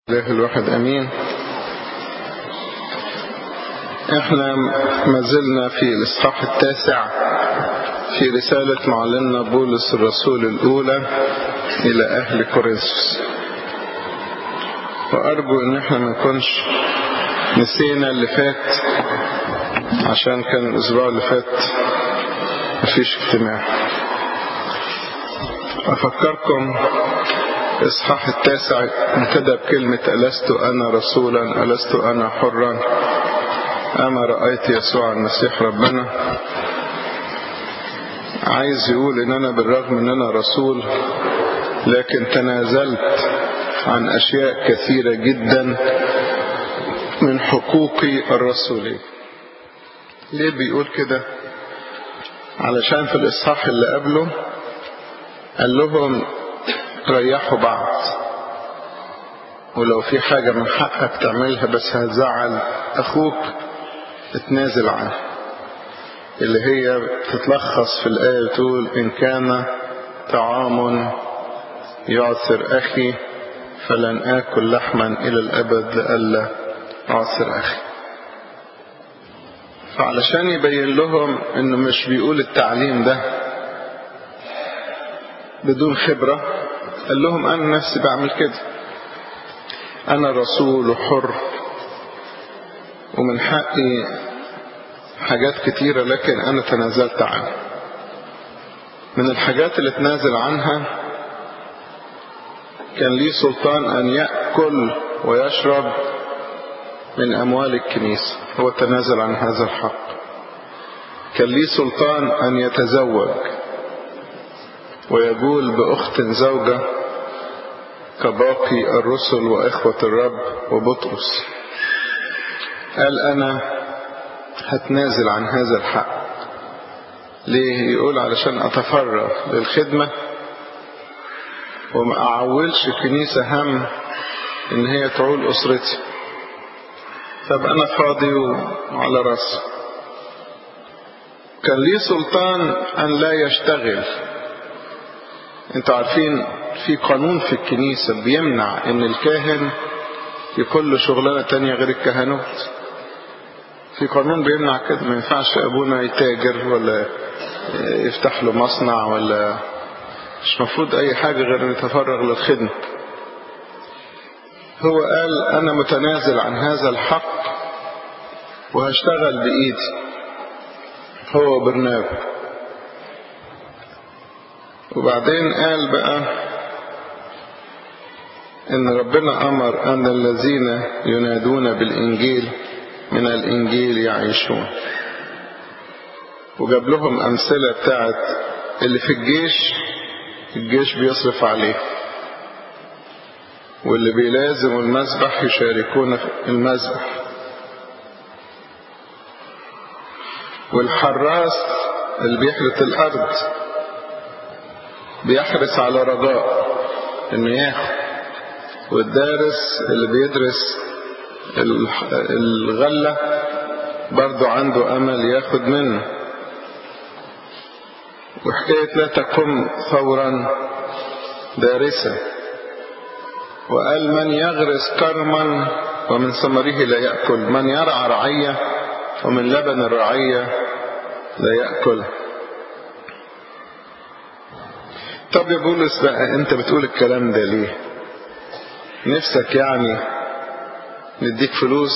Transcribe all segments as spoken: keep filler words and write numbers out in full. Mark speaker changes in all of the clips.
Speaker 1: الله الواحد أمين. احنا ما زلنا في الإصحاح التاسع في رسالة معلمنا بولس الرسول الأولى إلى أهل كورنثوس، وأرجو إن احنا ما نكونش نسينا اللي فات، عشان كان الأسبوع اللي فات مفيش اجتماع. أفكركم إصحاح التاسع ابتدى بكلمة ألست أنا رسولا ألست أنا حرا أما رأيت يسوع المسيح ربنا. عايز يقول إن أنا بالرغم إن أنا رسول لكن تنازلت عن أشياء كثيرة جدا من حقوقي الرسولية. ليه بيقول كده؟ علشان في الإصحاح اللي قبله قال لهم ريحوا بعض، ولو في حاجة من حقك تعملها بس هتزعل أخوك اتنازل عنها، اللي هي تتلخص في الآية بتقول إن كان طعام يعثر أخي فلن آكل لحما إلى الأبد لئلا أعثر أخي. فعلشان يبين لهم إنه مش بيقول التعليم ده بدون خبرة، قال لهم أنا نفسي بعمل كده، أنا رسول وحر ومن حقي حاجات كتيرة لكن أنا تنازلت عنها. من الحاجات اللي تنازل عنها كان لي سلطان أن يأكل ويشرب من أموال الكنيسة، هو تنازل عن هذا الحق. كان لي سلطان أن يتزوج ويقول بأخت زوجة كباقي الرسل وإخوة الرب وبطرس. قال أنا هتنازل عن هذا الحق. ليه؟ يقول علشان أتفرغ للخدمة وما أعولش الكنيسة هم إن هي تعول أسرتي، فبقى أنا فاضي وعلى رأسي. كان لي سلطان أن لا يشتغل. انتوا عارفين في قانون في الكنيسة بيمنع ان الكاهن يكون له شغلانة تانية غير الكهنوت. في قانون بيمنع كده، ما ينفعش ابونا يتاجر ولا يفتح له مصنع، ولا مش مفروض اي حاجة غير ان يتفرغ للخدمة. هو قال انا متنازل عن هذا الحق وهشتغل بايدي هو وبرنابا. وبعدين قال بقى ان ربنا امر ان الذين ينادون بالانجيل من الانجيل يعيشون. وجاب لهم امثلة بتاعت اللي في الجيش، الجيش بيصرف عليه، واللي بيلازم المذبح يشاركون في المذبح، والحراس اللي بيحرث الارض بيحرص على رجاء انه ياخد، والدارس اللي بيدرس الغلة برضو عنده امل ياخد منه. وحكاية لا تقم ثورا دارسة. وقال من يغرس كرما ومن ثمره لا يأكل، من يرعى رعية ومن لبن الرعية لا يأكل. طب يا بولس بقى انت بتقول الكلام ده ليه؟ نفسك يعني نديك فلوس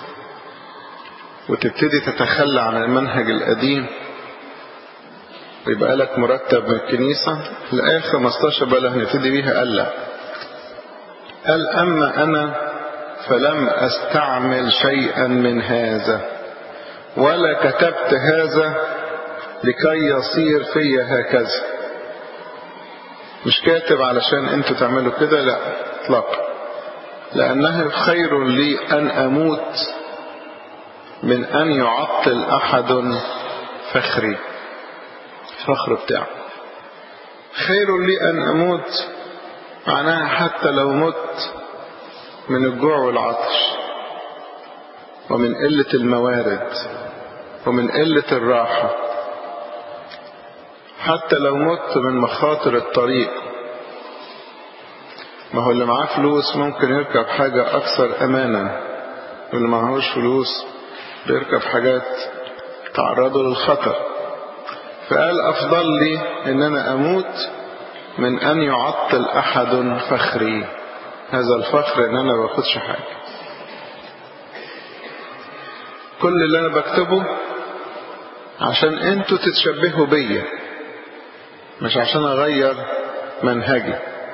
Speaker 1: وتبتدي تتخلى عن المنهج القديم ويبقى لك مرتب من الكنيسة؟ الآية خمستاشر بقى اللي هنبتدي بيها قال لا، قال أما أنا فلم أستعمل شيئا من هذا ولا كتبت هذا لكي يصير في هكذا. مش كاتب علشان انتوا تعملوا كده، لا اطلاقا، لأنه خير لي أن أموت من أن يعطل أحد فخري، فخر بتاعه. خير لي أن أموت معناها حتى لو مت من الجوع والعطش ومن قلة الموارد ومن قلة الراحة، حتى لو مت من مخاطر الطريق، ما هو اللي معاه فلوس ممكن يركب حاجة أكثر أمانا، واللي معهوش فلوس بيركب حاجات تعرضه للخطر. فقال أفضل لي إن أنا أموت من أن يعطل أحد فخري. هذا الفخر إن أنا ما باخدش حاجة، كل اللي أنا بكتبه عشان أنتوا تتشبهوا بيا، مش عشان أغير منهجي.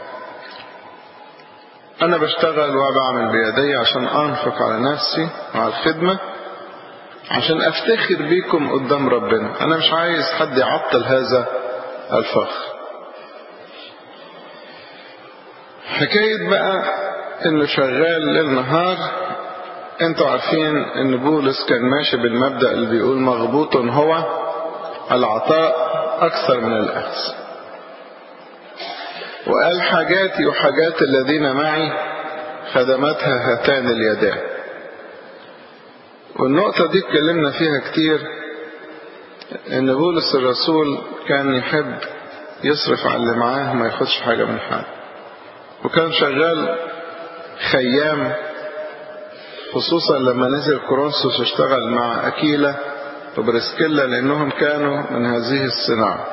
Speaker 1: أنا بشتغل وبعمل بيدي عشان أنفق على نفسي وعلى الخدمة، عشان أفتخر بيكم قدام ربنا. أنا مش عايز حد يعطل هذا الفخر. حكاية بقى إنه شغال ليل نهار، أنتوا عارفين إن بولس كان ماشي بالمبدأ اللي بيقول مغبوط هو العطاء أكثر من الأخذ، وقال حاجاتي وحاجات الذين معي خدمتها هاتان اليدان. والنقطة دي اتكلمنا فيها كتير، إن بولس الرسول كان يحب يصرف على اللي معاه ما ياخدش حاجة من حد، وكان شغال خيام، خصوصا لما نزل كورنثوس اشتغل مع أكيلا وبرسكيلا، لأنهم كانوا من هذه الصناعة.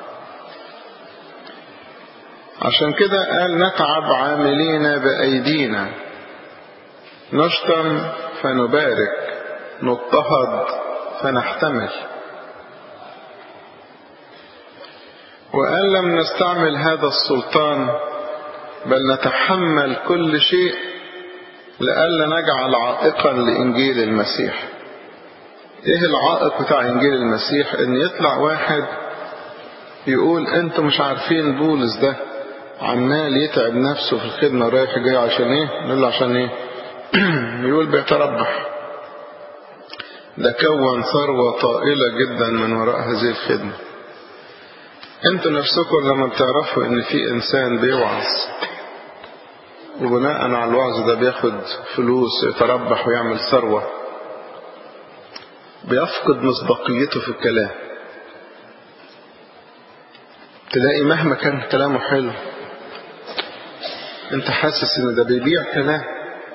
Speaker 1: عشان كده قال نتعب عاملين بأيدينا، نشتم فنبارك، نضطهد فنحتمل. وقال لم نستعمل هذا السلطان بل نتحمل كل شيء لئلا نجعل عائقا لإنجيل المسيح. ايه العائق بتاع إنجيل المسيح؟ ان يطلع واحد يقول انتوا مش عارفين بولس ده عمال يتعب نفسه في الخدمة رايح جاي عشان ايه؟ نقول له عشان ايه؟ يقول بيتربح، ده كون ثروة طائلة جدا من وراء هذه الخدمة. انتوا نفسكم لما بتعرفوا ان في انسان بيوعظ وبناء على الوعظ ده بياخد فلوس يتربح ويعمل ثروة، بيفقد مصداقيته في الكلام. تلاقي مهما كان كلامه حلو انت حاسس ان ده بيبيع كلام.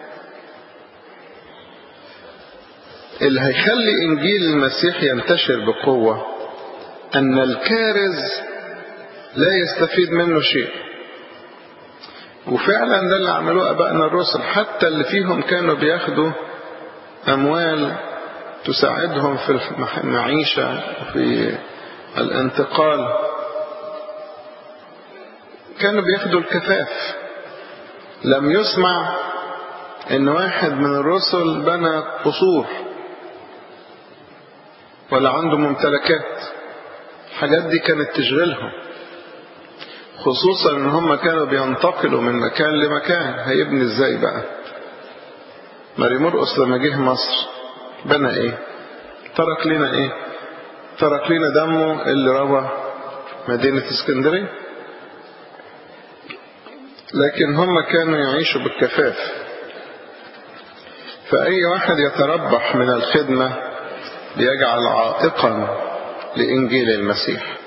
Speaker 1: اللي هيخلي انجيل المسيح ينتشر بقوة ان الكارز لا يستفيد منه شيء. وفعلا ده اللي عملوه ابائنا الرسل، حتى اللي فيهم كانوا بياخدوا اموال تساعدهم في المعيشة وفي الانتقال، كانوا بياخدوا الكفاف. لم يسمع ان واحد من الرسل بنى قصور ولا عنده ممتلكات. الحاجات دي كانت تشغلهم، خصوصا ان هم كانوا بينتقلوا من مكان لمكان. هيبني ازاي بقى؟ ماري مرقس لما جه مصر بنى ايه؟ ترك لنا ايه؟ ترك لنا دمه اللي روى مدينة اسكندرية. لكن هم كانوا يعيشوا بالكفاف. فأي واحد يتربح من الخدمة بيجعل عائقا لإنجيل المسيح.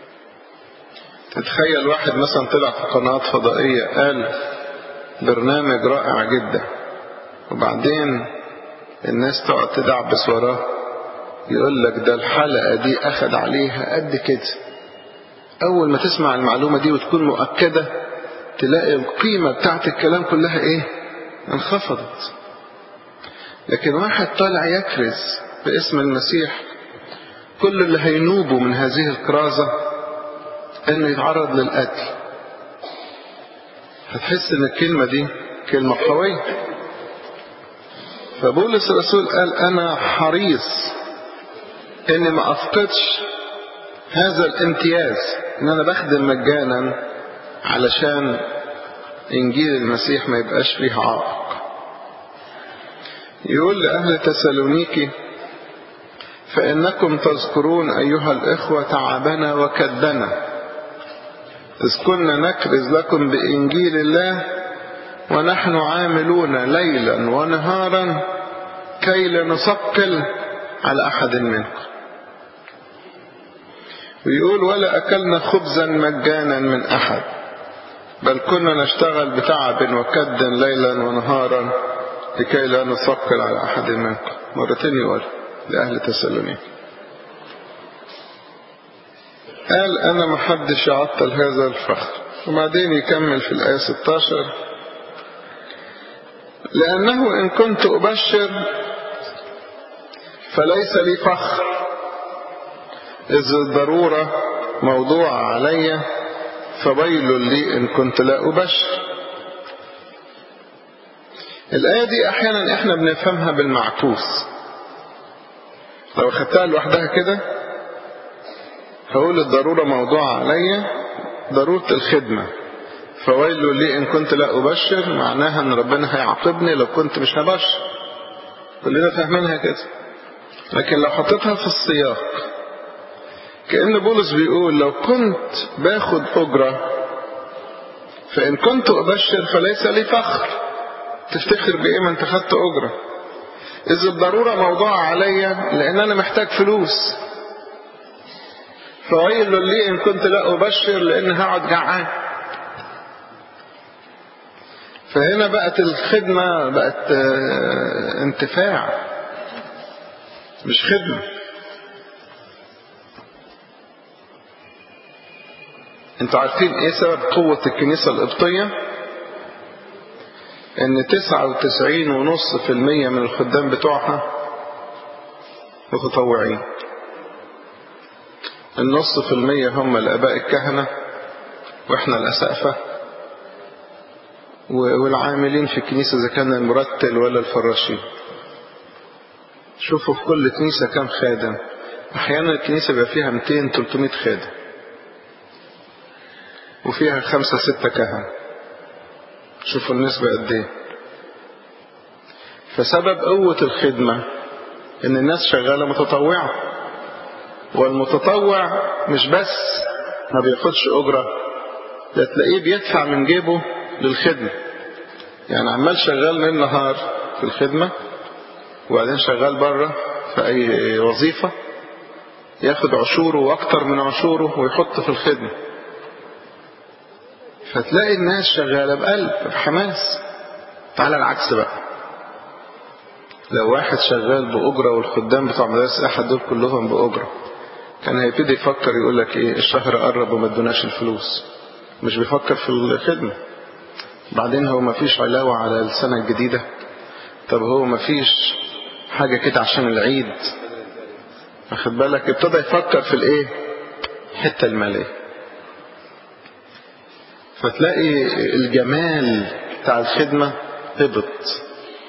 Speaker 1: تتخيل واحد مثلا طلع في قناة فضائية قال برنامج رائع جدا، وبعدين الناس تقعد تدعبس وراه، يقول لك ده الحلقة دي أخد عليها قد كده. أول ما تسمع المعلومة دي وتكون مؤكدة تلاقي القيمة بتاعت الكلام كلها إيه؟ انخفضت. لكن واحد طالع يكرز باسم المسيح، كل اللي هينوبه من هذه الكرازة انه يتعرض للقتل. هتحس ان الكلمة دي كلمة قوية. فبولس الرسول قال انا حريص اني ما افقدش هذا الامتياز، ان انا بخدم مجانا علشان انجيل المسيح ما يبقاش فيه عائق. يقول لأهل تسالونيكي فإنكم تذكرون أيها الإخوة تعبنا وكدنا إذ كنا نكرز لكم بإنجيل الله ونحن عاملون ليلا ونهارا كي لا نثقل على أحد منكم. ويقول ولا أكلنا خبزا مجانا من أحد بل كنا نشتغل بتعب وكد ليلا ونهارا لكي لا نثقل على أحد منكم. مرتين يقول لأهل تسالونيك. قال أنا ما حدش يعطل هذا الفخر. وبعدين يكمل في الآية ستة عشر: لأنه إن كنت أبشر فليس لي فخر، إذ الضرورة موضوع علي، فويل لي إن كنت لا أبشر. الآية دي أحيانا إحنا بنفهمها بالمعكوس. لو خدتها لوحدها كده هقول الضرورة موضوع علي ضرورة الخدمة، فويل لي إن كنت لا أبشر، معناها أن ربنا هيعاقبني لو كنت مش هبشر. كلنا فاهمينها كده. لكن لو حطيتها في السياق كأن بولس بيقول لو كنت باخد أجرة فإن كنت أبشر فليس لي فخر. تفتخر بإيه ما أنت خدت أجرة؟ إذ الضرورة موضوع عليا لأن أنا محتاج فلوس، فويل لي إن كنت لا أبشر لأن هقعد جعان. فهنا بقت الخدمة بقت انتفاع مش خدمة. انتوا عارفين ايه سبب قوة الكنيسة القبطية؟ ان تسعة وتسعين ونص في المية من الخدام بتوعها متطوعين. النص في المية هم الاباء الكهنة واحنا الاسقفة والعاملين في الكنيسة اذا كان المرتل ولا الفراشين. شوفوا في كل كنيسة كم خادم. احيانا الكنيسة بيبقى فيها مئتين ثلاثمائة خادم وفيها خمسة ستة كهنة. شوفوا النسبة قد ايه. فسبب قوة الخدمة ان الناس شغالة متطوعة، والمتطوع مش بس ما بياخدش اجرة، ده تلاقيه بيدفع من جيبه للخدمة. يعني عمال شغال من النهار في الخدمة وبعدين شغال بره في اي وظيفة ياخد عشوره واكتر من عشوره ويحط في الخدمة. فتلاقي الناس شغالة بقلب بحماس. تعالى العكس بقى، لو واحد شغال بأجرة والخدام بتوع مدارس أحد دول كلهم بأجرة كان هيبتدي يفكر يقول لك ايه الشهر قرب وما ادوناش الفلوس. مش بيفكر في الخدمة. بعدين هو ما فيش علاوة على السنة الجديدة؟ طب هو ما فيش حاجة كده عشان العيد؟ واخد بالك؟ ابتدى يفكر في الايه حتة المالية. فتلاقي الجمال بتاع الخدمة هبط،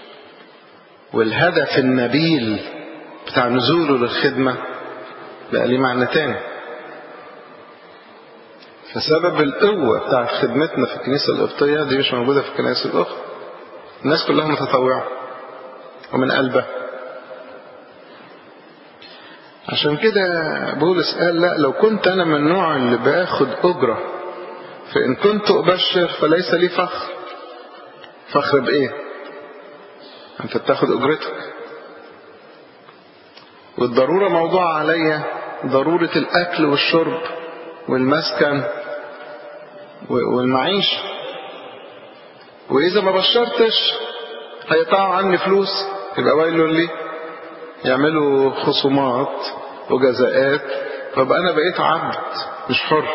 Speaker 1: والهدف النبيل بتاع نزوله للخدمة بقى ليه معنى تاني. فسبب القوة بتاع خدمتنا في الكنيسة القبطية دي مش موجودة في الكنائس الأخرى. الناس كلها متطوعة ومن قلبها. عشان كده بولس قال لا، لو كنت أنا من النوع اللي باخد أجرة فإن كنت أبشر فليس لي فخر. فخر بإيه؟ أنت بتاخد أجرتك. والضرورة موضوع عليا ضرورة الأكل والشرب والمسكن والمعيش. وإذا ما بشرتش هيقطعوا عني فلوس، يبقى ويل لي. يعملوا خصومات وجزاءات، فبقى أنا بقيت عبد مش حر.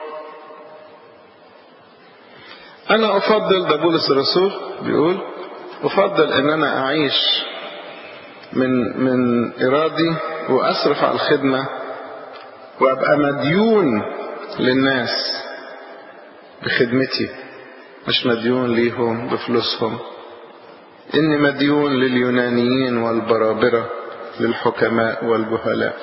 Speaker 1: أنا أفضل، ده بولس الرسول بيقول، أفضل أن أنا أعيش من من إرادي وأصرف على الخدمة وأبقى مديون للناس بخدمتي، مش مديون ليهم بفلوسهم. إني مديون لليونانيين والبرابرة، للحكماء والجهلاء.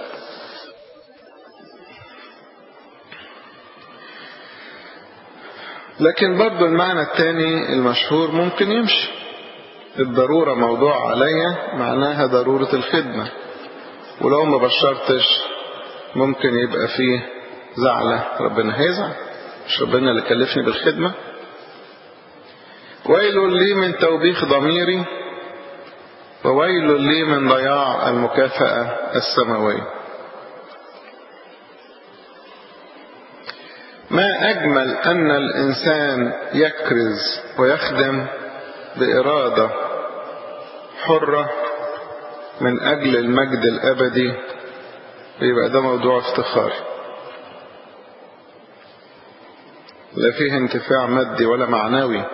Speaker 1: لكن برضو المعنى الثاني المشهور ممكن يمشي. الضرورة موضوع عليا معناها ضرورة الخدمة، ولو ما بشرتش ممكن يبقى فيه زعلة، ربنا هيزعل، مش ربنا اللي كلفني بالخدمة. ويل لي من توبيخ ضميري، وويل لي من ضياع المكافأة السماوية. ما أجمل أن الإنسان يكرز ويخدم بإرادة حرة من أجل المجد الأبدي، يبقى ده موضوع افتخار، لا فيه انتفاع مادي ولا معنوي.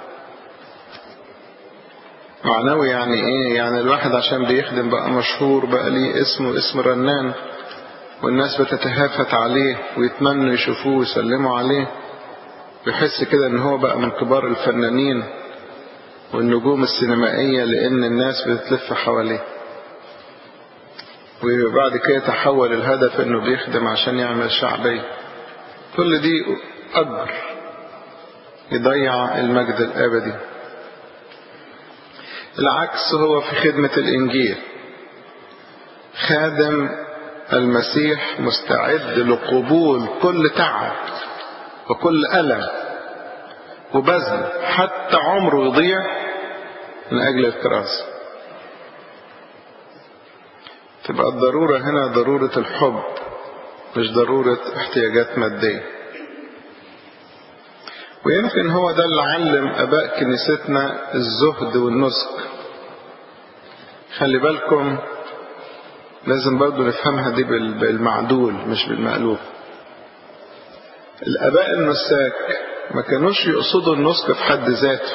Speaker 1: معنوي يعني ايه؟ يعني الواحد عشان بيخدم بقى مشهور، بقى ليه اسمه اسم رنان، والناس بتتهافت عليه ويتمنوا يشوفوه ويسلموا عليه، بيحس كده ان هو بقى من كبار الفنانين والنجوم السينمائية، لان الناس بتلف حواليه. وبعد كده يتحول الهدف انه بيخدم عشان يعمل شعبية. كل دي أجر يضيع المجد الأبدي. العكس هو في خدمة الإنجيل. خادم المسيح مستعد لقبول كل تعب وكل ألم وبذل، حتى عمره يضيع من أجل الكرازة. تبقى الضرورة هنا ضرورة الحب، مش ضرورة احتياجات مادية. ويمكن هو ده اللي علم أباء كنيستنا الزهد والنسك. خلي بالكم لازم برضو نفهمها دي بالمعدول مش بالمألوف. الآباء النساك ما كانوش يقصدوا النسك في حد ذاته،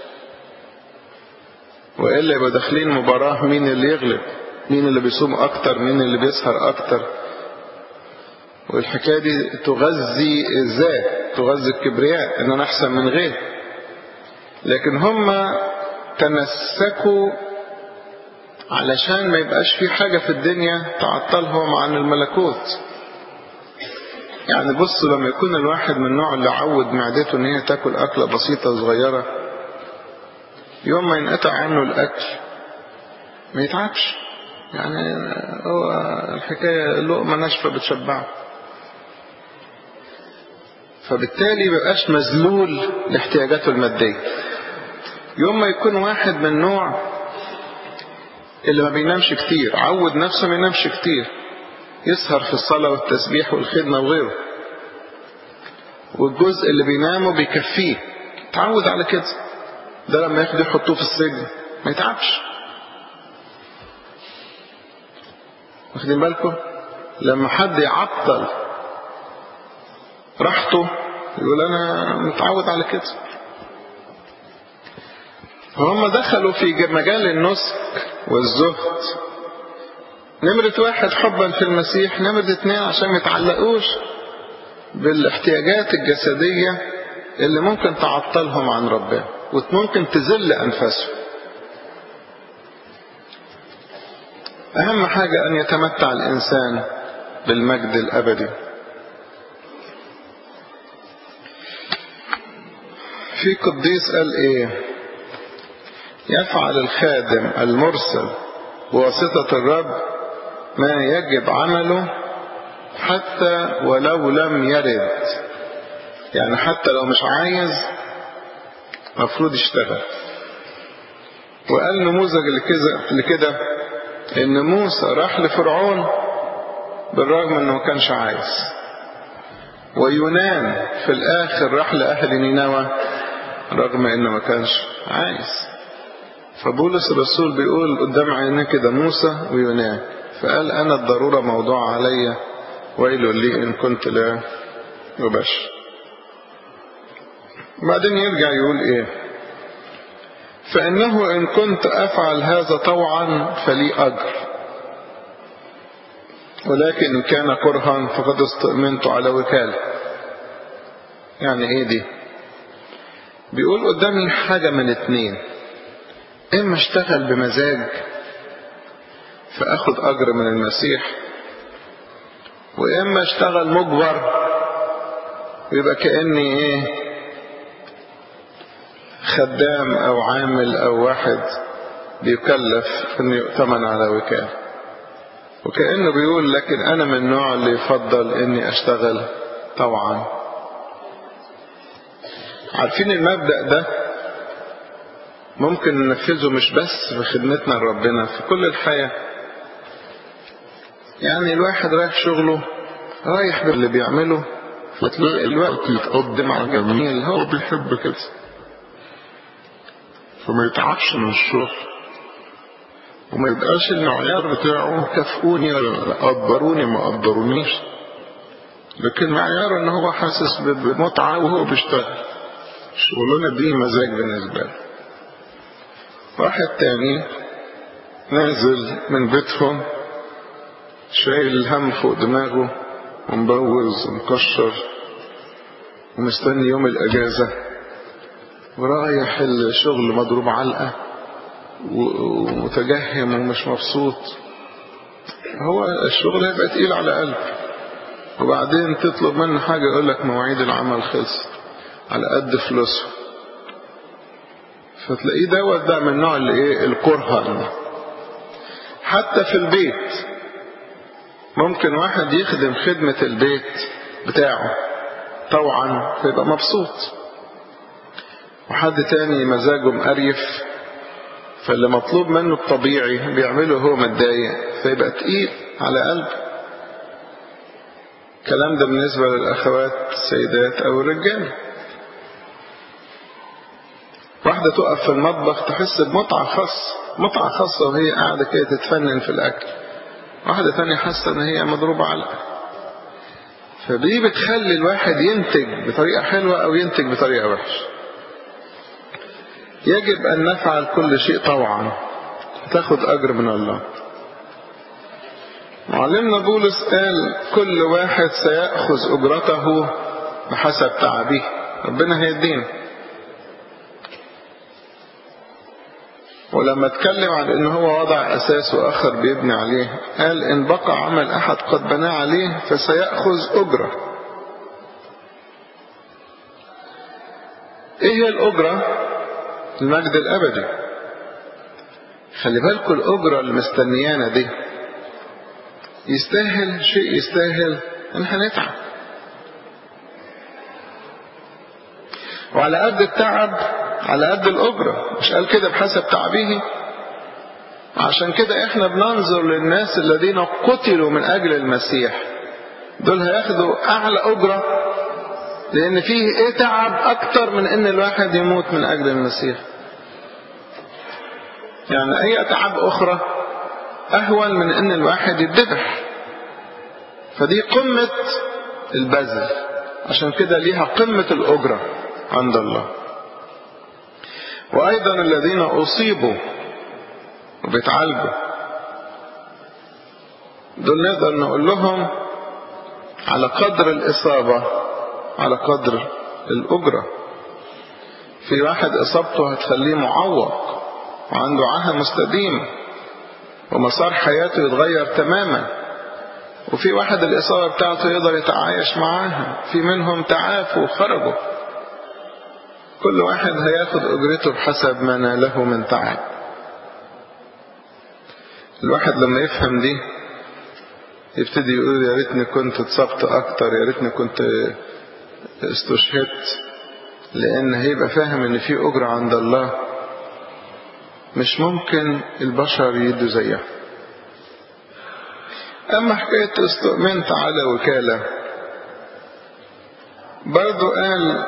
Speaker 1: وإلا يبقى داخلين مباراة مين اللي يغلب، مين اللي بيصوم أكتر، مين اللي بيسهر أكتر. والحكاية دي تغذي الذات، تغذي الكبرياء، ان انا احسن من غير. لكن هم تنسكوا علشان ما يبقاش في حاجة في الدنيا تعطلهم عن الملكوت. يعني بصوا، لما يكون الواحد من النوع اللي عود معدته ان هي تاكل اكلة بسيطة صغيرة، يوم ما ينقطع عنه الاكل ما يتعبش. يعني هو الحكاية لقمة ناشفة بتشبعه، فبالتالي مبقاش مذلول لاحتياجاته المادية. يوم ما يكون واحد من نوع اللي ما بينامش كتير، عود نفسه ما ينامش كتير، يسهر في الصلاة والتسبيح والخدمة وغيره، والجزء اللي بينامه بيكفيه، تعود على كده. ده لما ياخد يحطوه في السجن ما يتعبش. واخدين بالكم؟ لما حد يعطل راحته يقول انا متعود على كده. فهم دخلوا في مجال النسك والزهد. نمرة واحد حبا في المسيح، نمرة اتنين عشان ما يتعلقوش بالاحتياجات الجسدية اللي ممكن تعطلهم عن ربنا وممكن تذل أنفسهم. أهم حاجة أن يتمتع الإنسان بالمجد الأبدي. في قديس قال إيه؟ يفعل الخادم المرسل بواسطة الرب ما يجب عمله حتى ولو لم يرد. يعني حتى لو مش عايز مفروض يشتغل. وقال نموذج لكده ان موسى راح لفرعون بالرغم انه ما كانش عايز، ويونان في الاخر راح لاهل نينوى رغم انه ما كانش عايز. فبولس الرسول بيقول قدام عينيه كده موسى ويونان، فقال انا الضرورة موضوع علي، ويل لي ان كنت لا أبشر. بعدين يرجع يقول ايه؟ فإنه إن كنت أفعل هذا طوعا فلي أجر، ولكن إن كان كرها فقد استؤمنت على وكالة. يعني إيه دي؟ بيقول قدامي حاجة من اتنين، إما اشتغل بمزاج فأخذ أجر من المسيح، وإما اشتغل مجبر ويبقى كأني إيه خدام أو عامل أو واحد بيكلف أنه يؤتمن على وكالة. وكأنه بيقول لكن أنا من النوع اللي يفضل أني أشتغل طوعا. عارفين المبدأ ده ممكن ننفذه مش بس في خدمتنا لربنا، في كل الحياة. يعني الواحد رايح شغله رايح باللي بيعمله فتلاقي الوقت يتقدم على جميل هو بيحب كده، فما يتعبش من الشغل، وما يبقاش المعيار بتاعه كافئوني ولا قدروني ما قدرونيش، لكن معيار ان هو حاسس بمتعة وهو بيشتغل، الشغلانة دي مزاج بالنسبة له. واحد تاني نازل من بيتهم شايل الهم فوق دماغه ومبوز ومكشر ومستني يوم الاجازة ورايح الشغل مضروب علقة ومتجهم ومش مبسوط، هو الشغل هيبقى تقيل على قلبه، وبعدين تطلب منه حاجة يقول لك مواعيد العمل خلص على قد فلوسه، فتلاقيه دوت ده من نوع اللي ايه الكرهة. حتى في البيت ممكن واحد يخدم خدمة البيت بتاعه طوعا فيبقى مبسوط، وحد تاني مزاجه مقريف فاللي مطلوب منه الطبيعي بيعمله هو متضايق فيبقى تقيل على قلبه. الكلام ده بالنسبة للأخوات السيدات أو الرجال. واحدة تقف في المطبخ تحس بمتعة خاصة، متعة خاصة وهي قاعدة كده تتفنن في الأكل، واحدة تانية حاسة ان هي مضروبة علقة، فدي بتخلي الواحد ينتج بطريقة حلوة او ينتج بطريقة وحشة. يجب ان نفعل كل شيء طوعا تاخد اجر من الله. معلمنا بولس قال كل واحد سيأخذ اجرته بحسب تعبه، ربنا هيدينا. ولما اتكلم عن ان هو وضع اساس واخر بيبني عليه قال ان بقى عمل احد قد بنى عليه فسيأخذ اجرة. ايه هي الاجرة؟ المجد الابدي. خلي بالكم الاجرة المستنيانة دي يستاهل شيء، يستاهل ان هنتعب، وعلى قد التعب على قد الأجرة، مش قال كده بحسب تعبه؟ عشان كده احنا بننظر للناس الذين قتلوا من أجل المسيح، دول هياخدوا أعلى أجرة، لأن فيه ايه تعب أكتر من ان الواحد يموت من أجل المسيح. يعني اي تعب أخرى أهون من ان الواحد يتذبح، فدي قمة البذل، عشان كده ليها قمة الأجرة عند الله. وأيضا الذين أصيبوا وبيتعالجوا دول نقدر نقول لهم على قدر الإصابة على قدر الأجرة. في واحد إصابته هتخليه معوق وعنده عاهة مستديمة ومسار حياته يتغير تماما، وفي واحد الإصابة بتاعته يقدر يتعايش معاها، في منهم تعافوا وخرجوا. كل واحد هياخد أجرته بحسب ما ناله من تعب. الواحد لما يفهم دي يبتدي يقول يا ريتني كنت اتصبت أكتر، يا ريتني كنت استشهدت، لأن هيبقى فاهم إن في أجرة عند الله مش ممكن البشر يدوا زيها. أما حكاية استؤمنت على وكالة برضو قال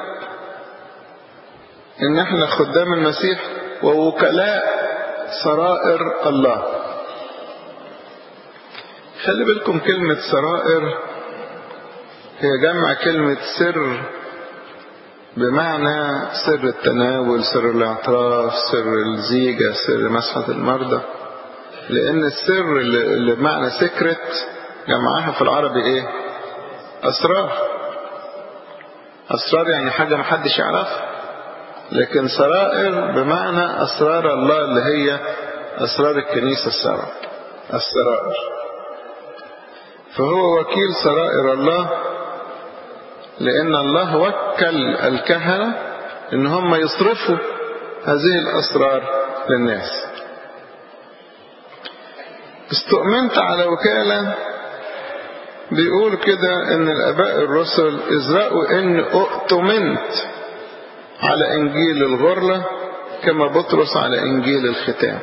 Speaker 1: إن احنا خدام المسيح ووكلاء سرائر الله. خلي بالكم كلمة سرائر هي جمع كلمة سر، بمعنى سر التناول، سر الاعتراف، سر الزيجة، سر مسحة المرضى. لأن السر اللي بمعنى سكرت جمعها في العربي ايه؟ أسرار. أسرار يعني حاجة محدش يعرفها، لكن سرائر بمعنى أسرار الله اللي هي أسرار الكنيسة السبع، السرائر. فهو وكيل سرائر الله، لأن الله وكل الكهنة إن هم يصرفوا هذه الأسرار للناس. استؤمنت على وكالة بيقول كده إن الآباء الرسل إزرقوا إن أؤتمنت على إنجيل الغرلة كما بطرس على إنجيل الختام.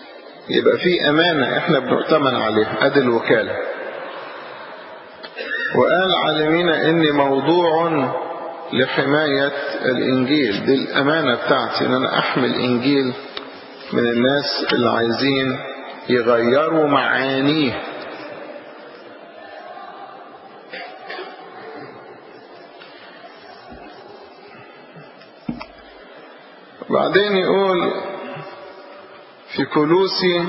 Speaker 1: يبقى في أمانة إحنا بنؤتمن عليها، أدي الوكالة. وقال عالمين إني موضوع لحماية الإنجيل. دي الأمانة بتاعتي، إن أنا أحمل إنجيل من الناس اللي عايزين يغيروا معانيه. بعدين يقول في كولوسي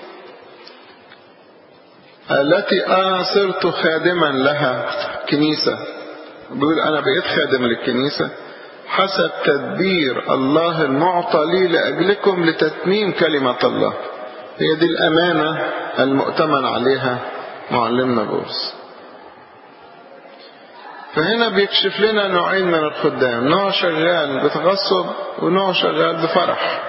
Speaker 1: التي أنا صرت خادما لها كنيسة، بيقول أنا بقيت خادم للكنيسة حسب تدبير الله المعطى لي لأجلكم لتتميم كلمة الله. هي دي الأمانة المؤتمن عليها معلمنا بولس. فهنا بيكشف لنا نوعين من الخدام، نوع شغال بتغصب ونوع شغال بفرح.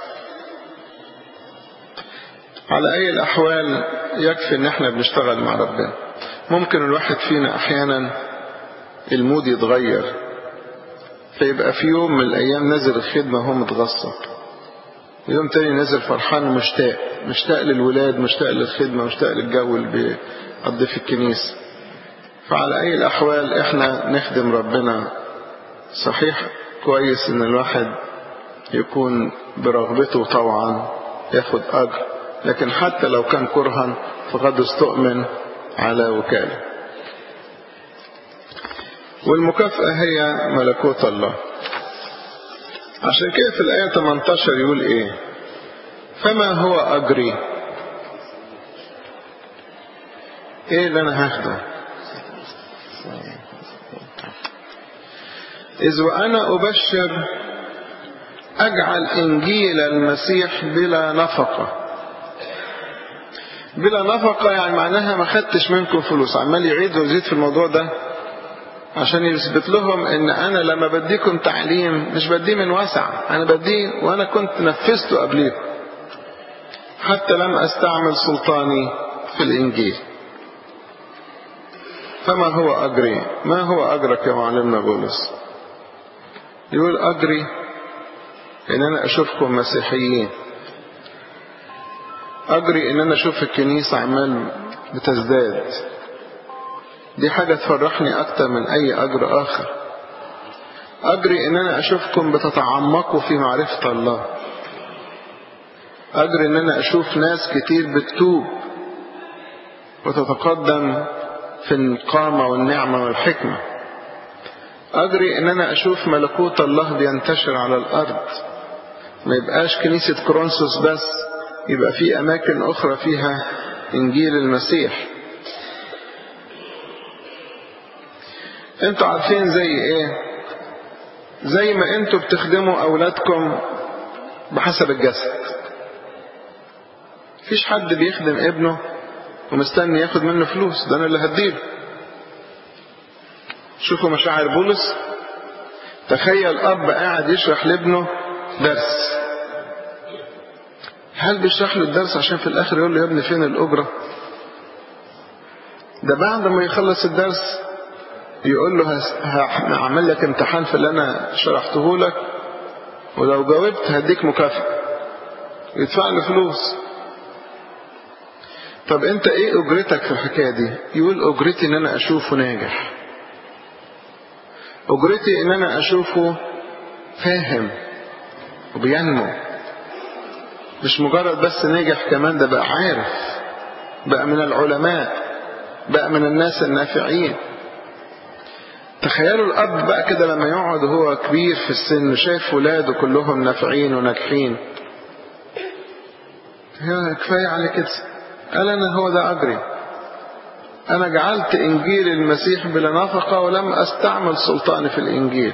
Speaker 1: على أي الأحوال يكفي إن احنا بنشتغل مع ربنا. ممكن الواحد فينا أحيانا المود يتغير، فيبقى في يوم من الأيام نزل الخدمة وهو متغصب، ويوم تاني نزل فرحان ومشتاق، مشتاق للولاد، مشتاق للخدمة، مشتاق للجو اللي بيقضي في الكنيسة. فعلى أي الأحوال احنا نخدم ربنا. صحيح كويس إن الواحد يكون برغبته طوعا ياخد أجر، لكن حتى لو كان كرها فقد استؤمن على وكالة. والمكافأة هي ملكوت الله. عشان كده في الآية ثمانية عشر يقول إيه؟ فما هو أجري؟ إيه اللي أنا هاخده؟ إذ وأنا أبشر أجعل إنجيل المسيح بلا نفقة. بلا نفقة يعني معناها ما خدتش منكم فلوس. عمال يعيد ويزيد في الموضوع ده عشان يثبت لهم ان انا لما بديكم تعليم مش بديه من وسع، انا بديه وانا كنت نفذته قبليكم، حتى لم استعمل سلطاني في الانجيل. فما هو اجري؟ ما هو اجرك يا معلمنا بولس؟ يقول اجري ان انا اشوفكم مسيحيين، اجري ان انا اشوف الكنيسة عمال بتزداد. دي حاجة تفرحني أكتر من أي أجر آخر. أجري إن أنا أشوفكم بتتعمقوا في معرفة الله. أجري إن أنا أشوف ناس كتير بتتوب وتتقدم في القامة والنعمة والحكمة. أجري إن أنا أشوف ملكوت الله بينتشر على الأرض، ما يبقاش كنيسة كورنثوس بس، يبقى في أماكن أخرى فيها إنجيل المسيح. انتوا عارفين زي ايه؟ زي ما انتوا بتخدموا اولادكم بحسب الجسد. مفيش حد بيخدم ابنه ومستني ياخد منه فلوس، ده انا اللي هديله. شوفوا مشاعر بولس. تخيل اب قاعد يشرح لابنه درس، هل بيشرح له الدرس عشان في الاخر يقول له يا ابني فين الاجره؟ ده بعد ما يخلص الدرس يقول له هعمل لك امتحان في اللي انا شرحته لك، ولو جاوبت هديك مكافأة، يدفع له فلوس. طب انت ايه اجرتك في الحكاية دي؟ يقول اجرتي ان انا اشوفه ناجح، اجرتي ان انا اشوفه فاهم وبينمو، مش مجرد بس ناجح، كمان ده بقى عارف، بقى من العلماء، بقى من الناس النافعين. تخيلوا الأب بقى كده لما يقعد وهو كبير في السن وشايف ولاده كلهم نافعين وناجحين، كفاية على كده. قال أنا هو ده أجري، أنا جعلت إنجيل المسيح بلا نفقة ولم أستعمل سلطاني في الإنجيل.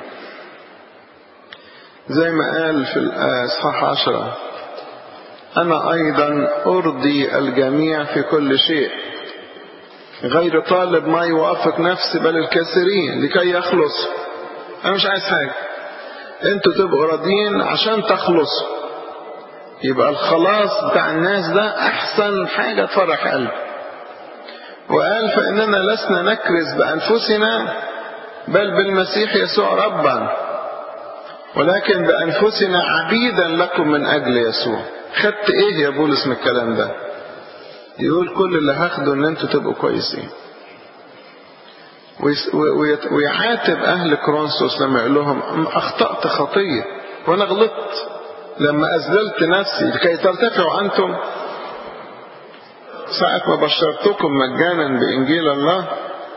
Speaker 1: زي ما قال في الإصحاح عشرة أنا أيضا أرضي الجميع في كل شيء غير طالب ما يوافق نفسي بل الكثيرين لكي يخلصوا. أنا مش عايز حاجة، أنتوا تبقوا راضيين عشان تخلصوا. يبقى الخلاص بتاع الناس ده أحسن حاجة تفرح قلبي. وقال فإننا لسنا نكرز بأنفسنا بل بالمسيح يسوع ربا، ولكن بأنفسنا عبيدا لكم من أجل يسوع. خدت إيه يا بولس من الكلام ده؟ يقول كل اللي هاخده ان انتوا تبقوا كويسين. ويعاتب أهل كورنثوس لما يقول لهم أخطأت خطية وأنا غلطت لما أذللت نفسي لكي ترتفعوا أنتم. ساعة ما بشرتكم مجانا بإنجيل الله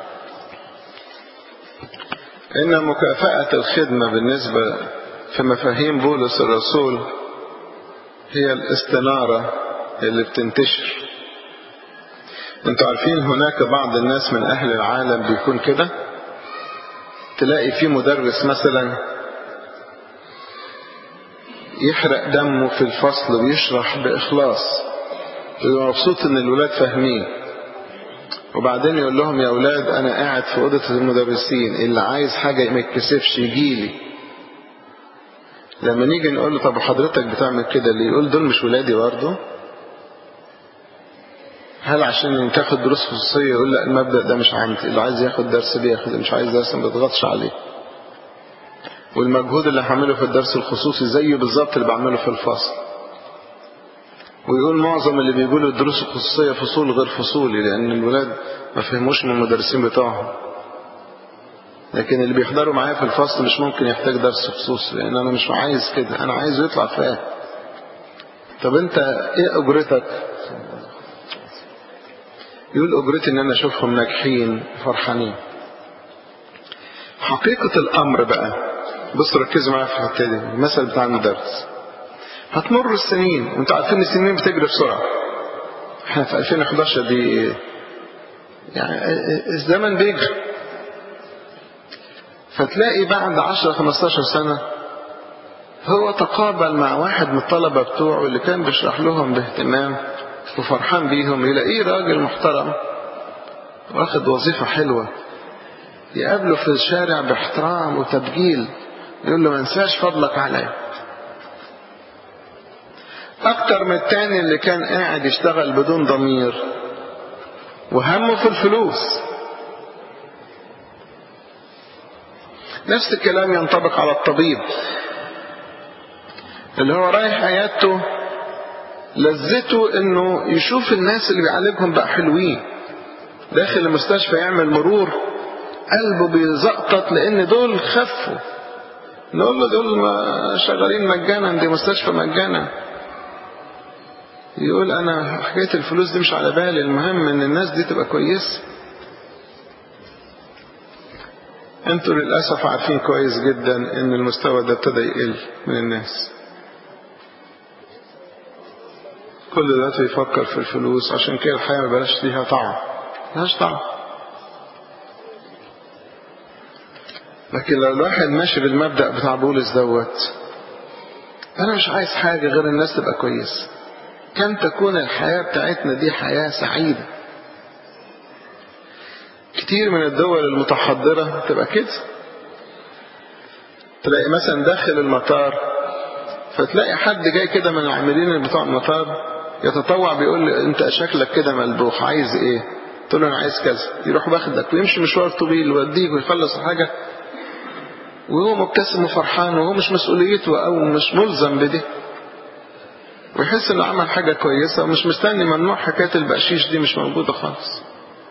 Speaker 1: إن مكافأة الخدمة بالنسبة في مفاهيم بولس الرسول هي الاستنارة اللي بتنتشر. انتوا عارفين هناك بعض الناس من أهل العالم بيكون كده، تلاقي فيه مدرس مثلا يحرق دمه في الفصل ويشرح بإخلاص ويبقى مبسوط ان الولاد فاهمين، وبعدين يقول لهم يا أولاد أنا قاعد في أوضة المدرسين اللي عايز حاجة ما يتكسفش يجيلي. لما نيجي نقول له طب حضرتك بتعمل كده اللي يقول دول مش ولادي برضه؟ هل عشان تاخد دروس خصوصية يقول لا المبدأ ده مش عندي، اللي عايز ياخد درس بياخد، اللي مش عايز درس ما بيضغطش عليه، والمجهود اللي هعمله في الدرس الخصوصي زيه بالظبط اللي بعمله في الفصل. ويقول معظم اللي بيقولوا الدروس الخصوصية فصول غير فصولي لأن الولاد ما فهموش من المدرسين بتوعهم، لكن اللي بيحضروا معايا في الفصل مش ممكن يحتاج درس خصوصي لأن أنا مش عايز كده، أنا عايزه يطلع فاهم. طب أنت إيه أجرتك؟ يقول أجرتي إن أنا أشوفهم ناجحين فرحانين. حقيقة الأمر بقى، بص ركزوا معايا في الحتة دي، المثل بتاع المدرس. هتمر السنين وانتوا عارفين السنين بتجري بسرعة، احنا في ألفين وحداشر دي يعني الزمن بيجري، فتلاقي بعد عشرة خمستاشر سنة هو تقابل مع واحد من الطلبة بتوعه اللي كان بيشرح لهم باهتمام وفرحان بيهم، يلاقيه راجل محترم واخد وظيفة حلوة، يقابله في الشارع باحترام وتبجيل، يقول له ما انساش فضلك عليا. اكتر من التاني اللي كان قاعد يشتغل بدون ضمير وهمه في الفلوس. نفس الكلام ينطبق على الطبيب اللي هو رايح عيادته لذته انه يشوف الناس اللي بيعالجهم بقى حلوين، داخل المستشفى يعمل مرور قلبه بيزقطط لان دول خفوا، نقول له دول ما شغالين مجانا، دي مستشفى مجانا، يقول انا حكاية الفلوس دي مش على بالي، المهم ان الناس دي تبقى كويسة. انتوا للأسف عارفين كويس جدا ان المستوى ده ابتدى يقل من الناس، كل دلوقتي يفكر في الفلوس، عشان كده الحياة ما بلاش ليها طعم، ملهاش طعم. لكن لو الواحد ماشي بالمبدأ بتاع بولس دوت، انا مش عايز حاجة غير الناس تبقى كويس، كان تكون الحياة بتاعتنا دي حياة سعيدة. كتير من الدول المتحضرة تبقى كده، تلاقي مثلا داخل المطار فتلاقي حد جاي كده من العاملين بتوع المطار يتطوع بيقول لي انت شكلك كده ملبوخ عايز ايه؟ تقول له انا عايز كذا، يروح باخدك ويمشي مشوار طويل ويوديك ويخلص الحاجة وهو مبتسم وفرحان وهو مش مسؤوليته او مش ملزم بده، ويحس انه عمل حاجة كويسة ومش مستني ممنوع. حكاية البقشيش دي مش موجودة خالص.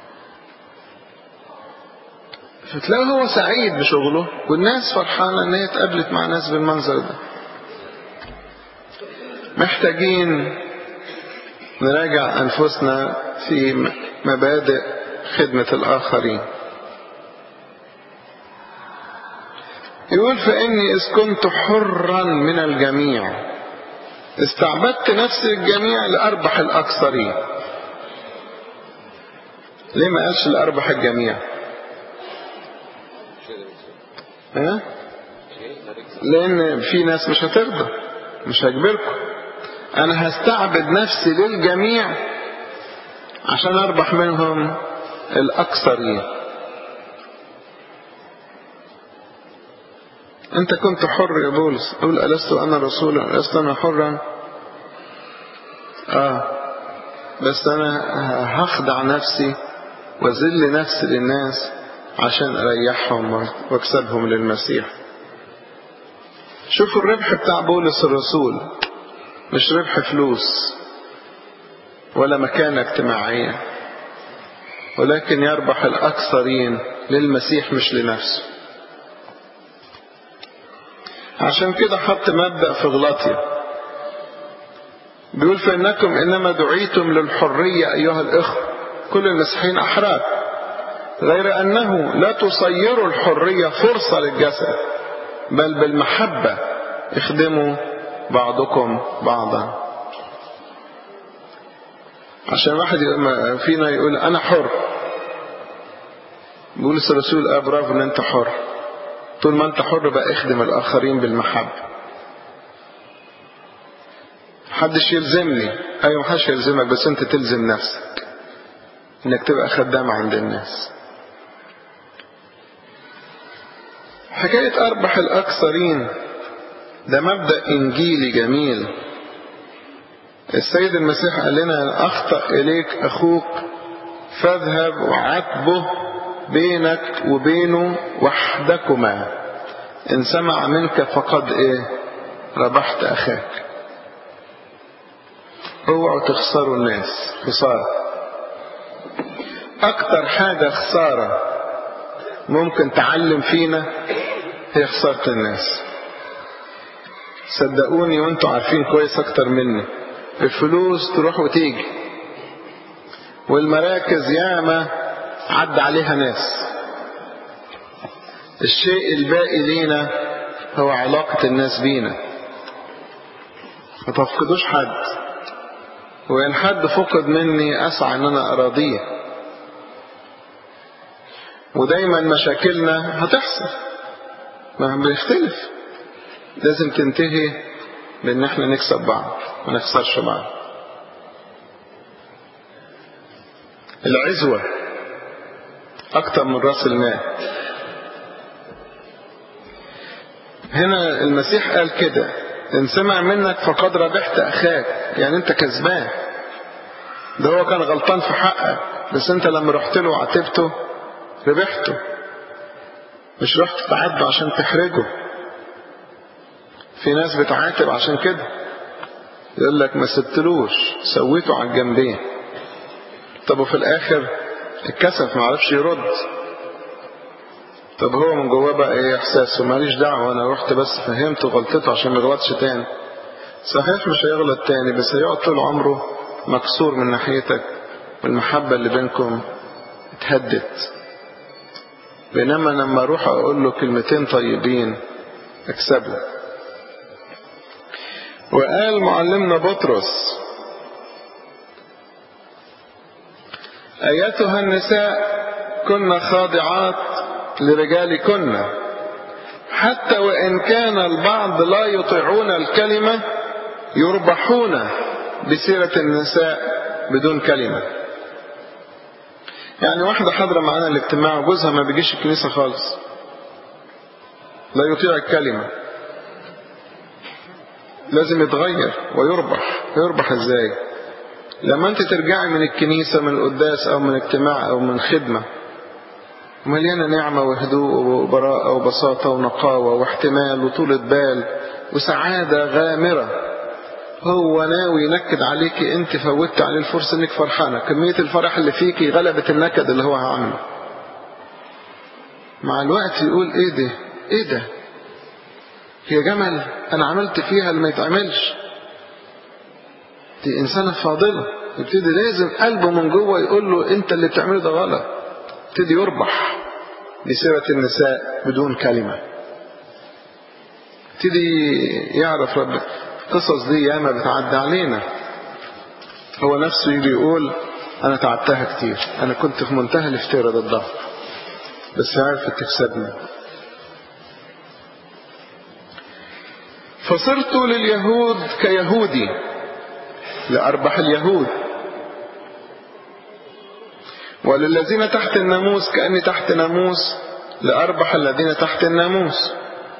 Speaker 1: فتلاقي هو سعيد بشغله والناس فرحانة ان هي اتقابلت مع ناس بالمنظر ده. محتاجين نراجع أنفسنا في مبادئ خدمة الآخرين. يقول فإني إذ كنت حرا من الجميع استعبدت نفسي الجميع لأربح الأكثرين. ليه ما قالش لأربح الجميع؟ ها؟ لأن في ناس مش هترضى، مش هجبركم، أنا هستعبد نفسي للجميع عشان أربح منهم الأكثرين. أنت كنت حر يا بولس، أقول ألست أنا رسولا، ألست أنا حرا؟ آه بس أنا هخدع نفسي وذل نفسي للناس عشان أريحهم واكسبهم للمسيح. شوفوا الربح بتاع بولس الرسول مش ربح فلوس ولا مكانة اجتماعية، ولكن يربح الأكثرين للمسيح مش لنفسه. عشان كده حط مبدأ في غلاطيا بيقول فإنكم إنما دعيتم للحرية أيها الإخوة، كل المسيحيين أحرار، غير أنه لا تصيروا الحرية فرصة للجسد، بل بالمحبة اخدموا بعضكم بعضا. عشان واحد فينا يقول أنا حر، بولس الرسول آه برافو إن أنت حر، طول ما أنت حر بقى اخدم الآخرين بالمحبة. محدش يلزمني، أيوة محدش يلزمك، بس أنت تلزم نفسك إنك تبقى خدام عند الناس. حكاية أربح الأكثرين ده مبدأ إنجيلي جميل. السيد المسيح قال لنا إن أخطأ إليك أخوك فاذهب وعاتبه بينك وبينه وحدكما، إن سمع منك فقد إيه ربحت أخاك. اوعوا تخسروا الناس خسارة. أكتر حاجة خسارة ممكن تعلم فينا هي خسارة الناس. صدقوني وانتوا عارفين كويس أكتر مني، الفلوس تروح وتيجي، والمراكز ياما عد عليها ناس، الشيء الباقي لينا هو علاقة الناس بينا. ما تفقدوش حد، وإن حد فقد مني أسعى أن أنا أراضيه. ودايما مشاكلنا هتحصل، ما بنختلف، لازم تنتهي بأن احنا نكسب بعض ما نخسرش بعض. العزوة أكتر من رأس المال. هنا المسيح قال كده إن سمع منك فقد ربحت أخاك، يعني أنت كسبان. ده هو كان غلطان في حقك، بس أنت لما رحت له وعاتبته ربحته، مش رحت تعاتبه عشان تحرجه. في ناس بتعاتب عشان كده، يقول لك ما سبتلوش، سويته على الجنبين. طب وفي الآخر اتكسف ما عرفش يرد. طب هو من جواه بقى ايه احساسه؟ ماليش دعوه، انا رحت بس فهمته غلطته عشان ما يغلطش تاني. صحيح مش هيغلط تاني، بس هيقعد طول عمره مكسور من ناحيتك، والمحبه اللي بينكم اتهدت. بينما لما اروح اقول له كلمتين طيبين اكسبه. وقال معلمنا بطرس ايتها النساء كن خاضعات لرجالكن، حتى وإن كان البعض لا يطيعون الكلمة يربحون بسيرة النساء بدون كلمة. يعني واحدة حاضرة معانا الاجتماع وجوزها ما بيجيش الكنيسة خالص، لا يطيع الكلمة، لازم يتغير ويربح. يربح ازاي؟ لما انت ترجعي من الكنيسة من القداس او من اجتماع او من خدمة مليانة نعمة وهدوء وبراءة وبساطة ونقاوة واحتمال وطولة بال وسعادة غامرة، هو ناوي ينكد عليكي، انت فوتت عليه الفرصة انك فرحانة، كمية الفرح اللي فيكي غلبت النكد اللي هو هعمله. مع الوقت يقول ايه ده ايه ده يا جمل، انا عملت فيها اللي ما يتعملش. دي انسانة فاضلة. يبتدي لازم قلبه من جوه يقول له انت اللي بتعمله ده غلط. يبتدي يربح بسيرة النساء بدون كلمة. يبتدي يعرف رب القصص دي ياما بتعدى علينا. هو نفسه يجي يقول انا تعبتها كتير، انا كنت في منتهى الافتراء ضدها بس عرفت تكسبني. فصرت لليهود كيهودي لأربح اليهود، وللذين تحت الناموس كأني تحت ناموس لأربح الذين تحت الناموس.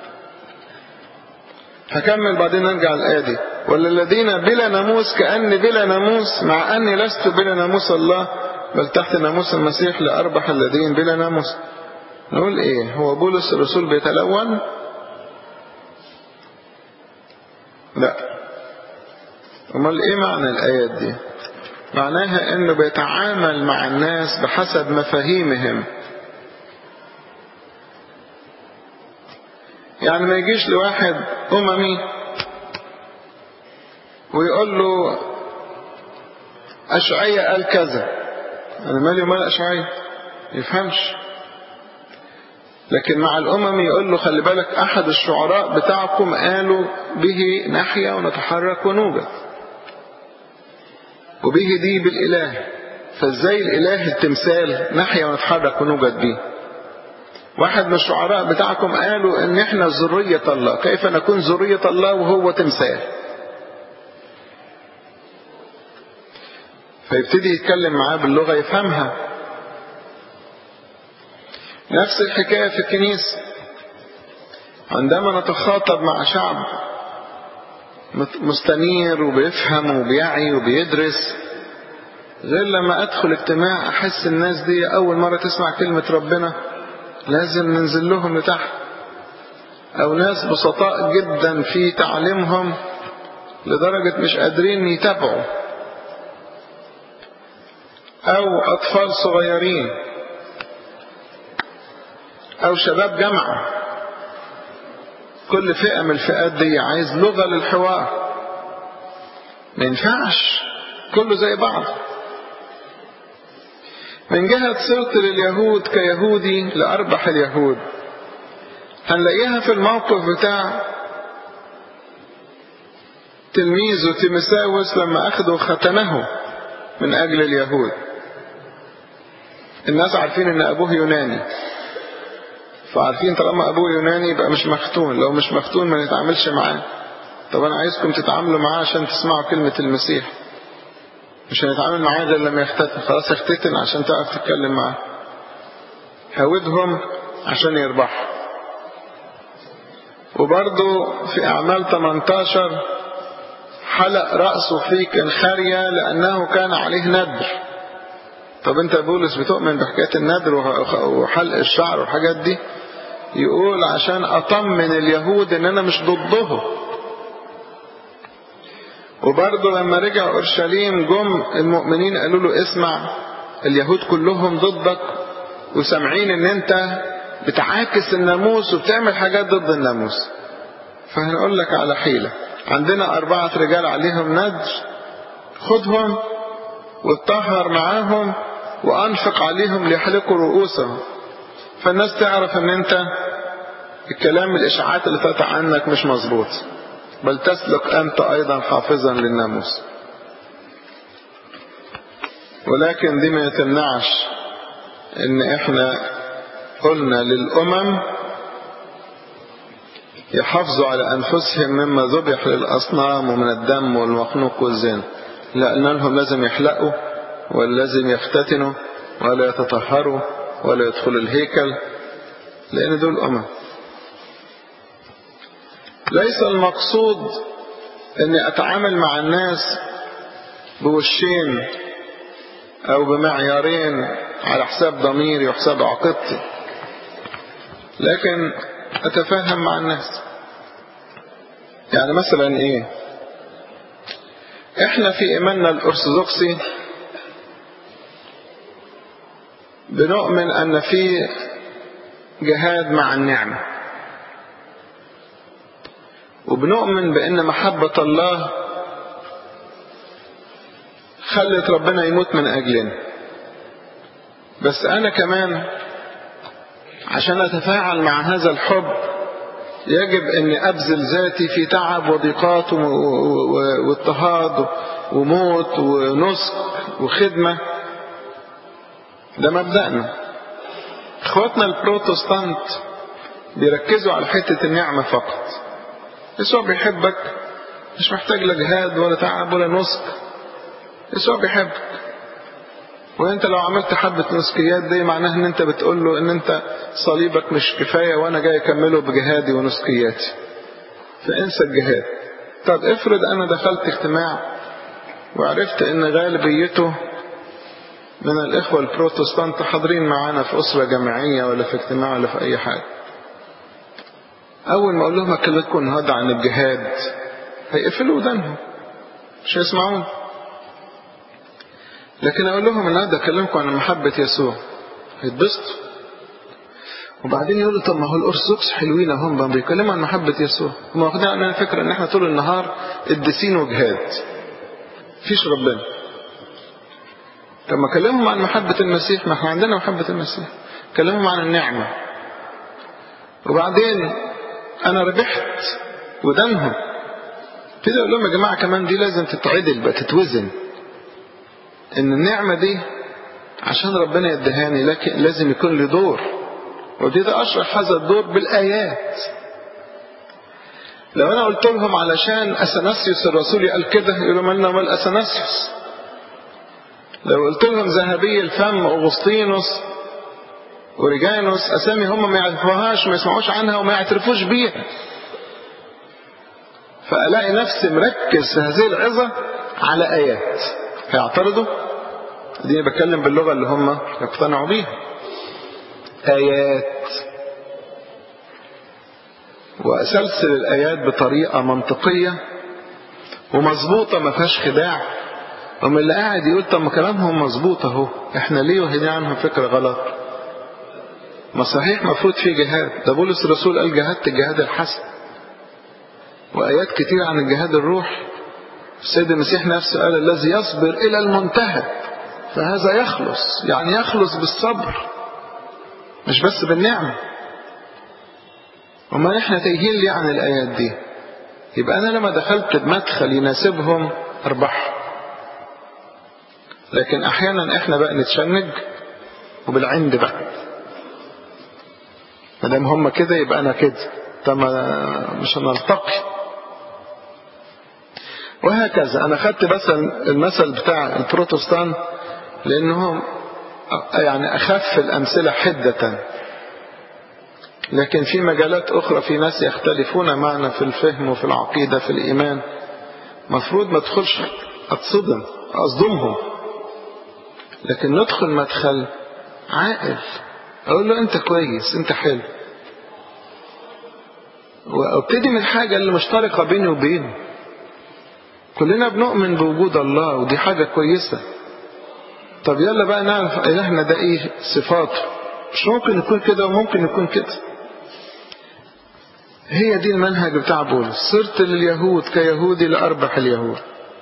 Speaker 1: هكمل بعدين نرجع الآية دي. وللذين بلا ناموس كأني بلا ناموس، مع أني لست بلا ناموس الله بل تحت ناموس المسيح لأربح الذين بلا ناموس. نقول إيه؟ هو بولس الرسول بيتلون؟ لا. امال ايه معنى الايات دي؟ معناها انه بيتعامل مع الناس بحسب مفاهيمهم يعني ما يجيش لواحد أممي ويقول له أشعية قال كذا، أنا مالي ومال أشعية، يفهمش. لكن مع الأمم يقول له خلي بالك أحد الشعراء بتاعكم قالوا به نحيا ونتحرك ونوجد، وبه دي بالإله، فازاي الإله التمثال نحيا ونتحرك ونوجد به؟ واحد من الشعراء بتاعكم قالوا ان احنا ذرية الله، كيف نكون ذرية الله وهو تمثال؟ فيبتدي يتكلم معاه باللغة يفهمها. نفس الحكاية في الكنيسة، عندما نتخاطب مع شعب مستنير وبيفهم وبيعي وبيدرس، غير لما ادخل اجتماع احس الناس دي اول مرة تسمع كلمة ربنا لازم ننزل لهم لتحت، او ناس بسطاء جدا في تعليمهم لدرجة مش قادرين يتابعوا، او اطفال صغيرين، او شباب جامعة. كل فئة من الفئات دي عايز لغة للحوار، ما ينفعش كله زي بعض. من جهة صرت لليهود كيهودي لأربح اليهود، هنلاقيها في الموقف بتاع تلميذه تيمساوس لما أخذوا ختنه من أجل اليهود. الناس عارفين ان أبوه يوناني، فعارفين طالما أبوه يوناني يبقى مش مختون، لو مش مختون ما نتعاملش معاه. طب أنا عايزكم تتعاملوا معاه عشان تسمعوا كلمة المسيح، مش هنتعامل معاه غير لما يختتن. خلاص اختتن عشان تعرف تتكلم معاه. هودهم عشان يربحوا. وبرضو في أعمال ثمانية عشر حلق رأسه في كنخارية لأنه كان عليه ندر. طب انت بولس بتؤمن بحكاية الندر وحلق الشعر والحاجات دي؟ يقول عشان أطمن اليهود ان انا مش ضده. وبرضه لما رجع أورشليم جم المؤمنين قالوا له اسمع، اليهود كلهم ضدك وسامعين ان انت بتعاكس الناموس وبتعمل حاجات ضد الناموس، فهنقول لك على حيلة. عندنا أربعة رجال عليهم ندر، خدهم واتطهر معاهم وأنفق عليهم ليحلقوا رؤوسهم، فالناس تعرف ان انت الكلام الإشاعات اللي تقطع عنك مش مظبوط، بل تسلك أنت أيضا حافظا للناموس. ولكن دي ما تمنعش ان احنا قلنا للأمم يحافظوا على أنفسهم مما ذبح للأصنام ومن الدم والمخنوق والزنا، لأن لهم لازم يحلقوا ولا لازم يختتنوا ولا يتطهروا ولا يدخلوا الهيكل، لأن دول أمم. ليس المقصود اني اتعامل مع الناس بوشين او بمعيارين على حساب ضميري وحساب عقيدتي، لكن اتفاهم مع الناس. يعني مثلا ايه، احنا في ايماننا الارثوذكسي بنؤمن ان في جهاد مع النعمة، وبنؤمن بأن محبة الله خلت ربنا يموت من أجلنا. بس أنا كمان عشان أتفاعل مع هذا الحب يجب أني أبذل ذاتي في تعب وضيقات واضطهاد وموت ونسك وخدمة. ده مبدأنا. اخواتنا البروتستانت بيركزوا على حتة النعمة فقط. يسوع بيحبك، مش محتاج لا جهاد ولا تعب ولا نسك. يسوع بيحبك، وانت لو عملت حبة نسكيات دي معناها ان انت بتقول له ان انت صليبك مش كفاية وانا جاي اكمله بجهادي ونسكياتي، فانسى الجهاد. طب افرض انا دخلت اجتماع وعرفت ان غالبيته من الاخوة البروتستانت حاضرين معانا في اسرة جماعية ولا في اجتماع ولا في اي حاجة، اول ما اقول لهم اكلمكم النهارده عن الجهاد هيقفلوا ودانهم، مش هيسمعون. لكن اقول لهم النهارده اكلمكم عن محبة يسوع هيتبسطوا. وبعدين يقولوا طب ما هو الأرثوذكس حلوين هم بيتكلموا عن محبة يسوع، هم واخدين عننا الفكرة ان احنا طول النهار قديسين وجهاد فيش ربنا. طب ما كلمهم عن محبة المسيح، ما احنا عندنا محبة المسيح، كلمهم عن النعمة. وبعدين انا ربحت ودمهم كده، اقول لهم يا جماعة كمان دي لازم تتعدل بقى، تتوزن، ان النعمة دي عشان ربنا يدهاني لكن لازم يكون لي دور، ودي ده اشرح هذا الدور بالايات. لو انا قلت لهم علشان اثناسيوس الرسول قال كده، يقولوا مالنا مال اثناسيوس. لو قلت لهم ذهبي الفم اغسطينوس وريجانوس، اسامي هم ما يعرفوهاش، ما يسمعوش عنها وما يعترفوش بيها، فالاقي نفسي مركز في هذه العظة على ايات، هيعترضوا. دي بتكلم باللغة اللي هم يقتنعوا بيها، آيات، وأسلسل الآيات بطريقة منطقية ومظبوطة ما فيهاش خداع. ومن اللي قاعد يقول طب ما كلامهم مظبوط اهو، احنا ليه واخدين عنهم فكرة غلط؟ ما صحيح مفروض في جهاد، ده بولس الرسول قال جهادت الجهاد الحسن، وآيات كتير عن الجهاد الروحي. السيد المسيح نفسه قال الذي يصبر إلى المنتهى فهذا يخلص، يعني يخلص بالصبر مش بس بالنعمة. وما احنا تايهين ليه عن الآيات دي؟ يبقى أنا لما دخلت بمدخل يناسبهم أربح، لكن أحيانا احنا بقى نتشنج وبالعند بقى، مادام هم كده يبقى أنا كده، طب مش هنلتقي. وهكذا. أنا خدت بس المثل بتاع البروتستان لأنهم يعني أخف الأمثلة حدة، لكن في مجالات أخرى في ناس يختلفون معنا في الفهم وفي العقيدة في الإيمان، مفروض ما تدخلش أتصدم أصدمهم، لكن ندخل مدخل عاقل، أقول له أنت كويس، أنت حلو، وابتدي من الحاجة اللي مشتركة بيني وبينه. كلنا بنؤمن بوجود الله ودي حاجة كويسة، طب يلا بقى نعرف إلهنا ده إيه صفاته، مش ممكن يكون كده وممكن يكون كده. هي دي المنهج بتاع بولس، صرت لليهود كيهودي لأربح اليهود،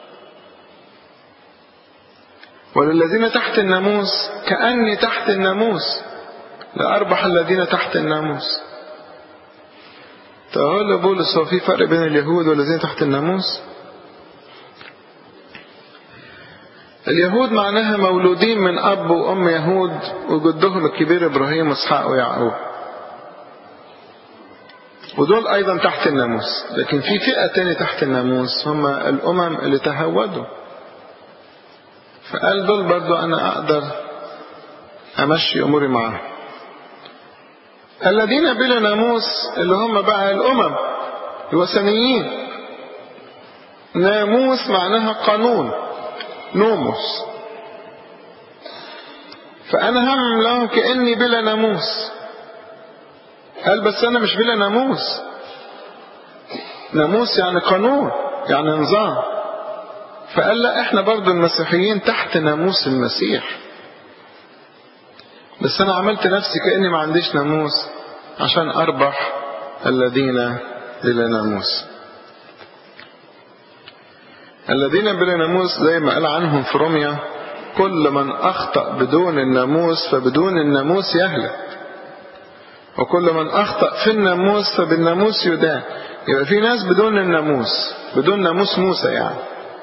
Speaker 1: وللذين تحت الناموس كأني تحت الناموس لأربح الذين تحت الناموس. تقول بولس هو في فرق بين اليهود والذين تحت الناموس؟ اليهود معناها مولودين من أب وأم يهود، وجدهم الكبير إبراهيم وإسحاق ويعقوب، ودول أيضا تحت الناموس. لكن في فئة تاني تحت الناموس، هم الأمم اللي تهودوا، فقال دول برضو أنا أقدر أمشي أموري معهم. الذين بلا ناموس اللي هم بقى الأمم الوثنيين، ناموس معناها قانون، نوموس، فأنا هم لهم كأني بلا ناموس. قال بس أنا مش بلا ناموس، ناموس يعني قانون يعني نظام. فقال لا احنا برضو المسيحيين تحت ناموس المسيح، بس أنا عملت نفسي كأني ما عنديش ناموس عشان أربح الذين بلا ناموس. الذين بلا ناموس زي ما قال عنهم في روميا كل من أخطأ بدون الناموس فبدون الناموس يهلك، وكل من أخطأ في الناموس فبالناموس يدان. يبقى في ناس بدون الناموس، بدون ناموس موسى، يعني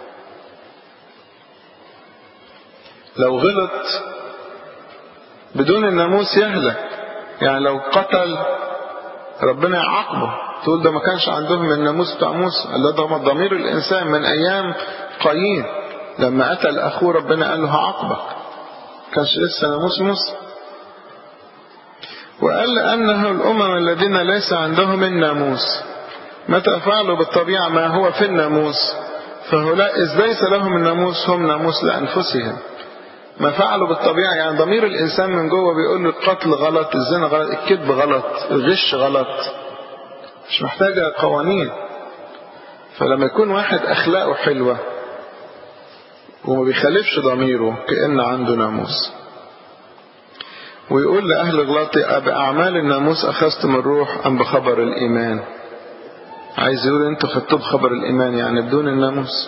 Speaker 1: لو غلط بدون الناموس يهلك، يعني لو قتل ربنا يعاقبه، تقول ده ما كانش عندهم الناموس بتاع موسى. الله ده ضمير الإنسان من أيام قايين لما قتل أخوه ربنا قال له هعاقبك، كانش لسه ناموس موسى. وقال أنه الأمم الذين ليس عندهم الناموس متى فعلوا بالطبيعة ما هو في الناموس فهؤلاء إذ ليس لهم الناموس هم ناموس لأنفسهم. ما فعلوا بالطبيعة يعني ضمير الإنسان من جوه بيقول له القتل غلط، الزنا غلط، الكذب غلط، الغش غلط، مش محتاجة قوانين. فلما يكون واحد أخلاقه حلوة وما بيخالفش ضميره كأن عنده ناموس. ويقول لأهل غلاطي بأعمال الناموس أخذتم الروح أم بخبر الإيمان؟ عايز يقول أنتوا خدتوا بخبر الإيمان يعني بدون الناموس.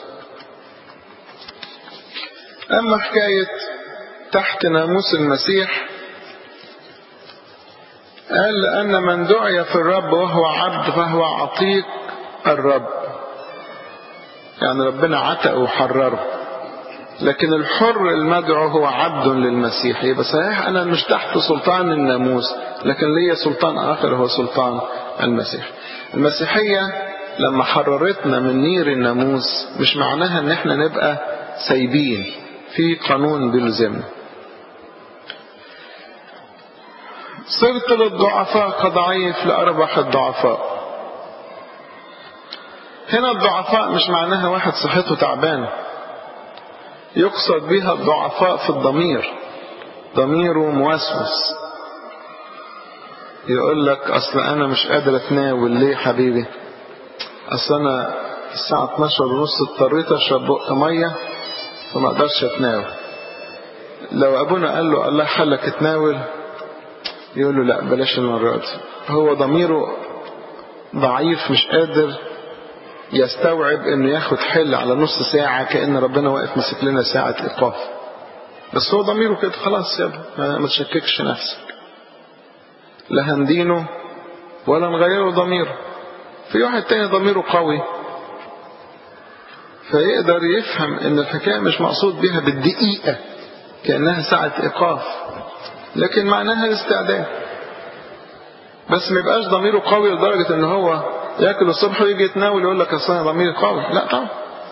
Speaker 1: أما حكاية تحت ناموس المسيح، قال لأن من دعي في الرب وهو عبد فهو عتيق الرب، يعني ربنا عتقه وحرره. لكن الحر المدعو هو عبد للمسيح. يبقى صحيح أنا مش تحت سلطان الناموس، لكن ليا سلطان آخر هو سلطان المسيح. المسيحية لما حررتنا من نير الناموس مش معناها ان احنا نبقى سايبين في قانون بيلزمنا. صرت للضعفاء كضعيف لأربح الضعفاء. هنا الضعفاء مش معناها واحد صحته تعبان، يقصد بها الضعفاء في الضمير، ضميره موسوس، يقول لك اصل انا مش قادر اتناول. ليه حبيبي؟ اصل انا الساعة اتناشر ونص اضطريت اشرب بق مية فما اقدرش اتناول. لو ابونا قال له الله حلك اتناول، يقول له لا بلاش المرة دي. هو ضميره ضعيف، مش قادر يستوعب انه ياخد حل على نص ساعة كأن ربنا واقف مسك لنا ساعة ايقاف. بس هو ضميره كده خلاص يا ابني ما تشككش نفسك، لا هندينه ولا نغيره ضميره. في واحد تاني ضميره قوي فيقدر يفهم ان الحكاية مش مقصود بها بالدقيقة كأنها ساعة ايقاف، لكن معناها الاستعداد. بس ما يبقاش ضميره قوي لدرجة ان هو ياكل الصبح ويجي يتناول يقول لك اصل انا ضميري قوي. لا طبعا.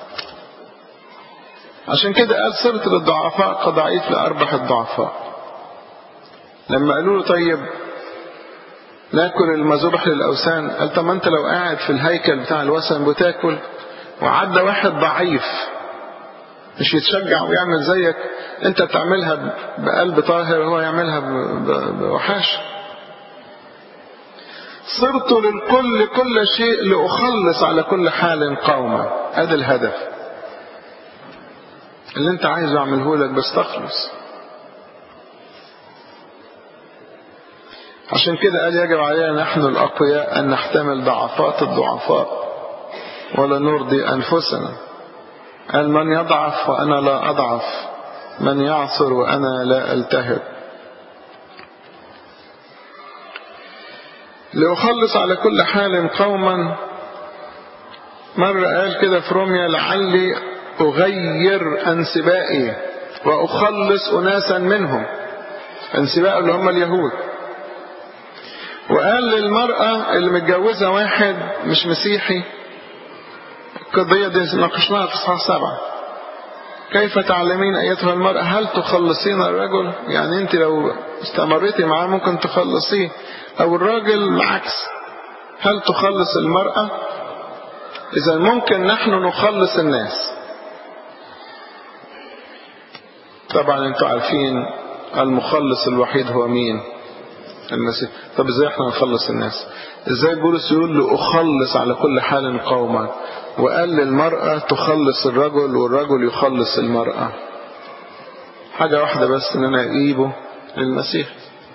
Speaker 1: عشان كده قال صرت للضعفاء كضعيف لأربح الضعفاء. لما قالوا له طيب ناكل المذبح للأوثان، قال طب ما انت لو قاعد في الهيكل بتاع الوثن بتاكل وعدى واحد ضعيف مش يتشجع ويعمل زيك؟ انت بتعملها بقلب طاهر وهو يعملها بوحاش. صرت للكل كل شيء لأخلص على كل حال قوما. هذا الهدف اللي انت عايزه اعمله لك، بس تخلص. عشان كده قال يجب علينا نحن الأقوياء أن نحتمل ضعفات الضعفاء ولا نرضي أنفسنا. قال من يضعف وأنا لا أضعف، من يعصر وأنا لا ألتهب. لأخلص على كل حال قوما. مرة قال كده في روميا لعلي أغير أنسبائي وأخلص أناسا منهم، أنسباء اللي هم اليهود. وقال للمرأة اللي متجوزة واحد مش مسيحي، القضية دي ناقشناها في إصحاح سبعة، كيف تعلمين أيتها المرأة هل تخلصين الرجل؟ يعني أنت لو استمرتي معاه ممكن تخلصيه، أو الراجل العكس، هل تخلص المرأة؟ إذا ممكن نحن نخلص الناس. طبعا أنتوا عارفين المخلص الوحيد هو مين؟ المسيح. طب ازاي احنا نخلص الناس؟ ازاي بولس يقول له اخلص على كل حال قوما، وقال للمرأة تخلص الرجل والرجل يخلص المرأة؟ حاجة واحدة بس، ان انا اجيبه للمسيح.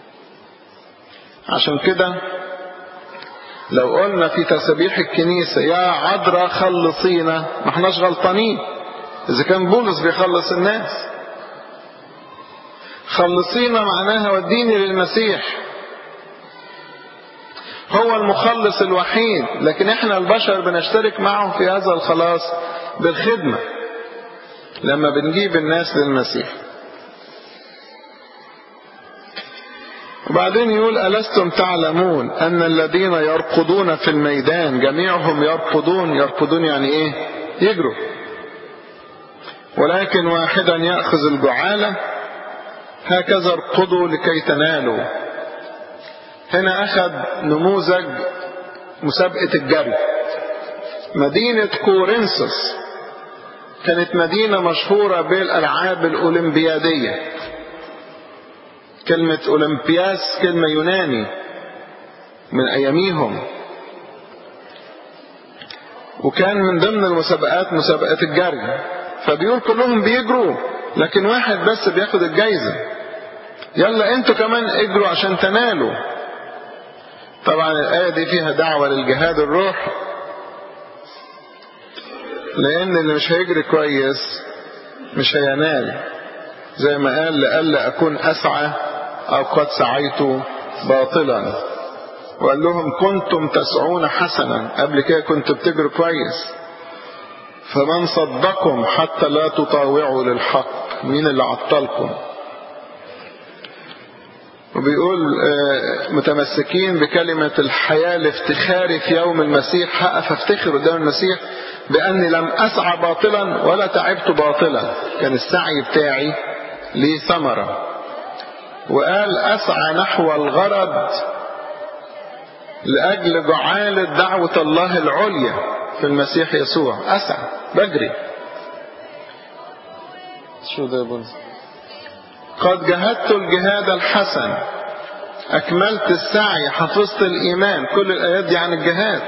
Speaker 1: عشان كده لو قلنا في تسابيح الكنيسة يا عذراء خلصينا، ما احناش غلطانين اذا كان بولس بيخلص الناس. خلصينا معناها وديني للمسيح، هو المخلص الوحيد، لكن احنا البشر بنشترك معه في هذا الخلاص بالخدمة لما بنجيب الناس للمسيح. وبعدين يقول ألستم تعلمون أن الذين يرقدون في الميدان جميعهم يرقدون. يرقدون يعني ايه؟ يجروا. ولكن واحدا يأخذ الجعالة، هكذا ارقدوا لكي تنالوا. هنا أخذ نموذج مسابقة الجري. مدينة كورنثوس كانت مدينة مشهورة بالألعاب الأولمبيادية. كلمة أولمبياس كلمة يوناني من أياميهم، وكان من ضمن المسابقات مسابقة الجري. فبيقول كلهم بيجروا لكن واحد بس بياخد الجايزة. يلا انتوا كمان اجروا عشان تنالوا. طبعا الآية دي فيها دعوة للجهاد الروحي، لأن اللي مش هيجري كويس مش هينال، زي ما قال لألا أكون أسعى أو قد سعيت باطلا. وقال لهم كنتم تسعون حسنا، قبل كده كنتوا بتجروا كويس، فمن صدكم حتى لا تطاوعوا للحق، مين اللي عطلكم؟ وبيقول متمسكين بكلمة الحياة لافتخاري في يوم المسيح، هقف افتخر قدام المسيح بأني لم أسعى باطلا ولا تعبت باطلا، كان السعي بتاعي ليه ثمرة. وقال أسعى نحو الغرض لأجل جعالة دعوة الله العليا في المسيح يسوع. أسعى بجري. شو ده بنز؟ قد جهدت الجهاد الحسن، أكملت السعي، حفظت الإيمان. كل الآيات دي عن الجهاد.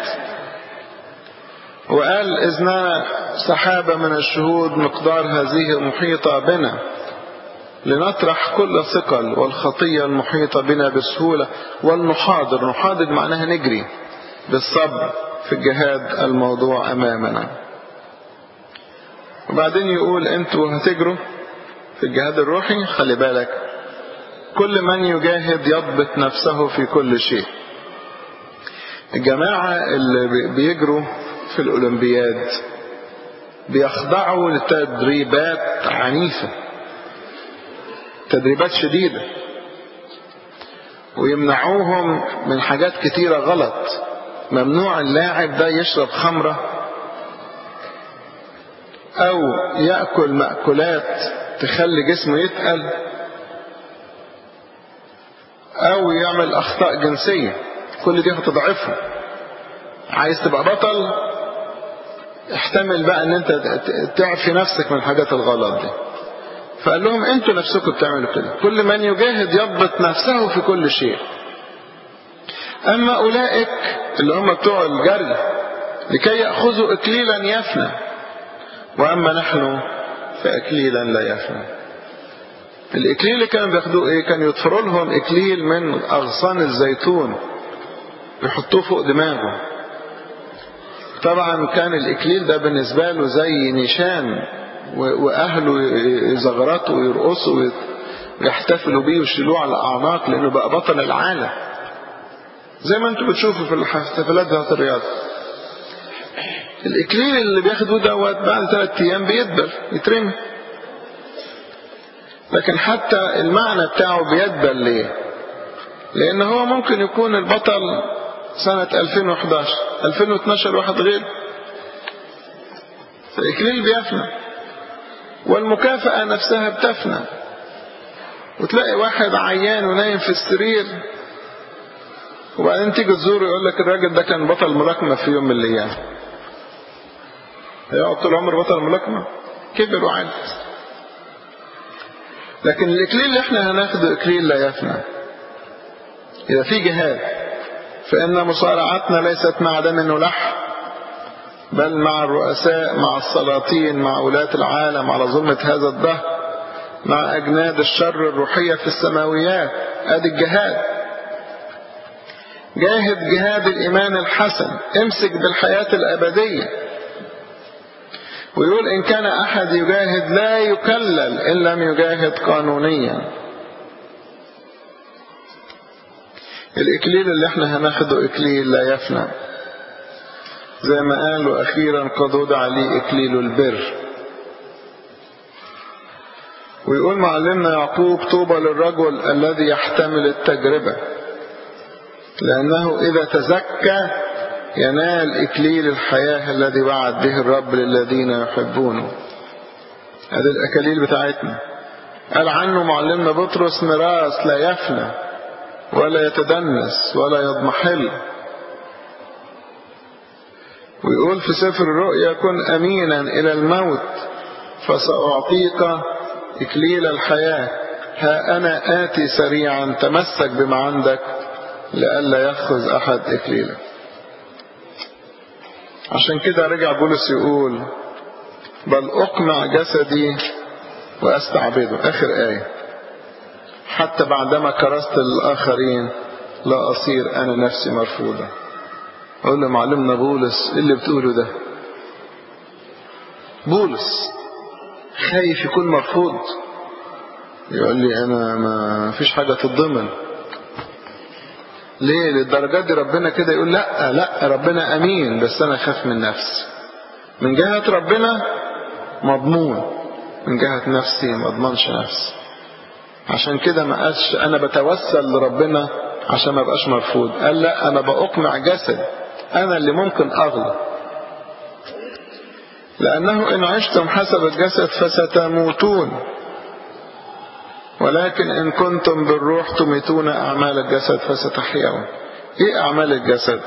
Speaker 1: وقال إذنا سحابة من الشهود مقدار هذه محيطة بنا، لنطرح كل ثقل والخطية المحيطة بنا بسهولة، والنحاضر، نحاضر معناها نجري بالصبر في الجهاد الموضوع أمامنا. وبعدين يقول أنتوا هتجروا في الجهاد الروحي، خلي بالك كل من يجاهد يضبط نفسه في كل شيء. الجماعة اللي بيجروا في الأولمبياد بيخضعوا لتدريبات عنيفة، تدريبات شديدة، ويمنعوهم من حاجات كتيرة غلط. ممنوع اللاعب ده يشرب خمرة أو يأكل مأكولات تخلي جسمه يتقل، أو يعمل أخطاء جنسية. كل دي هتضعفه. عايز تبقى بطل، احتمل بقى ان انت تعفي نفسك من الحاجات الغلط دي. فقال لهم انتوا نفسكم بتعملوا كده. كل من يجاهد يضبط نفسه في كل شيء. اما اولئك اللي هم بتوع الجري لكي يأخذوا اكليلا يفنى، واما نحن فاكليلا لا يفنى. الاكليل اللي كانوا بياخدوه ايه؟ كانوا يضفروا لهم اكليل من اغصان الزيتون يحطوه فوق دماغه. طبعا كان الاكليل ده بالنسبة له زي نشان، واهله يزغرطوا ويرقصوا ويحتفلوا بيه ويشيلوه على الاعناق، لانه بقى بطل العالم، زي ما انتم بتشوفوا في الاحتفالات بتاعت الرياضة. الاكليل اللي بياخدوه دوت بعد ثلاث ايام بيدبل يترمي. لكن حتى المعنى بتاعه بيدبل ليه؟ لان هو ممكن يكون البطل سنة ألفين وإحداشر ألفين واثناشر واحد غير. الإكليل بيفنى، والمكافأة نفسها بتفنى. وتلاقي واحد عيان ونايم في السرير، وبعدين تيجي تزوره يقول لك الراجل ده كان بطل ملاكمة في يوم من الأيام. هيقعد طول عمره بطل ملاكمة؟ كبر وعجز. لكن الإكليل اللي احنا هناخده إكليل لا يفنى. إذا في جهاد، فإن مصارعتنا ليست مع دم ولحم، بل مع الرؤساء، مع السلاطين، مع ولاة العالم على ظلمة هذا الدهر، مع أجناد الشر الروحية في السماويات. ادي الجهاد. جاهد جهاد الإيمان الحسن، امسك بالحياة الأبدية. ويقول إن كان أحد يجاهد لا يكلل إن لم يجاهد قانونيا. الإكليل اللي احنا هناخده إكليل لا يفنى، زي ما قالوا أخيرا قد وضع لي إكليل البر. ويقول معلمنا يعقوب طوبى للرجل الذي يحتمل التجربة، لأنه إذا تزكى ينال إكليل الحياة الذي وعد به الرب للذين يحبونه. هذه الأكاليل بتاعتنا. قال عنه معلمنا بطرس ميراث لا يفنى ولا يتدنس ولا يضمحل. ويقول في سفر الرؤيا كن أمينا إلى الموت فسأعطيك إكليل الحياة، ها أنا آتي سريعا، تمسك بما عندك لئلا يأخذ أحد إكليلك. عشان كده رجع بولس يقول بل أقمع جسدي وأستعبده. آخر آية حتى بعدما كرست للآخرين لا أصير أنا نفسي مرفوضا. أقول له معلمنا بولس إيه اللي بتقوله ده؟ بولس خايف يكون مرفوض؟ يقول لي أنا ما فيش حاجة تتضمن. ليه للدرجات دي ربنا كده يقول لا لا ربنا أمين بس أنا خاف من نفسي. من جهة ربنا مضمون، من جهة نفسي ما اضمنش نفسي. عشان كده ما قالش أنا بتوسل لربنا عشان ما بقاش مرفوض، قال لا أنا بأقمع جسد، أنا اللي ممكن أغلط. لأنه إن عشتم حسب الجسد فستموتون، ولكن إن كنتم بالروح تميتون أعمال الجسد فستحيون. إيه أعمال الجسد؟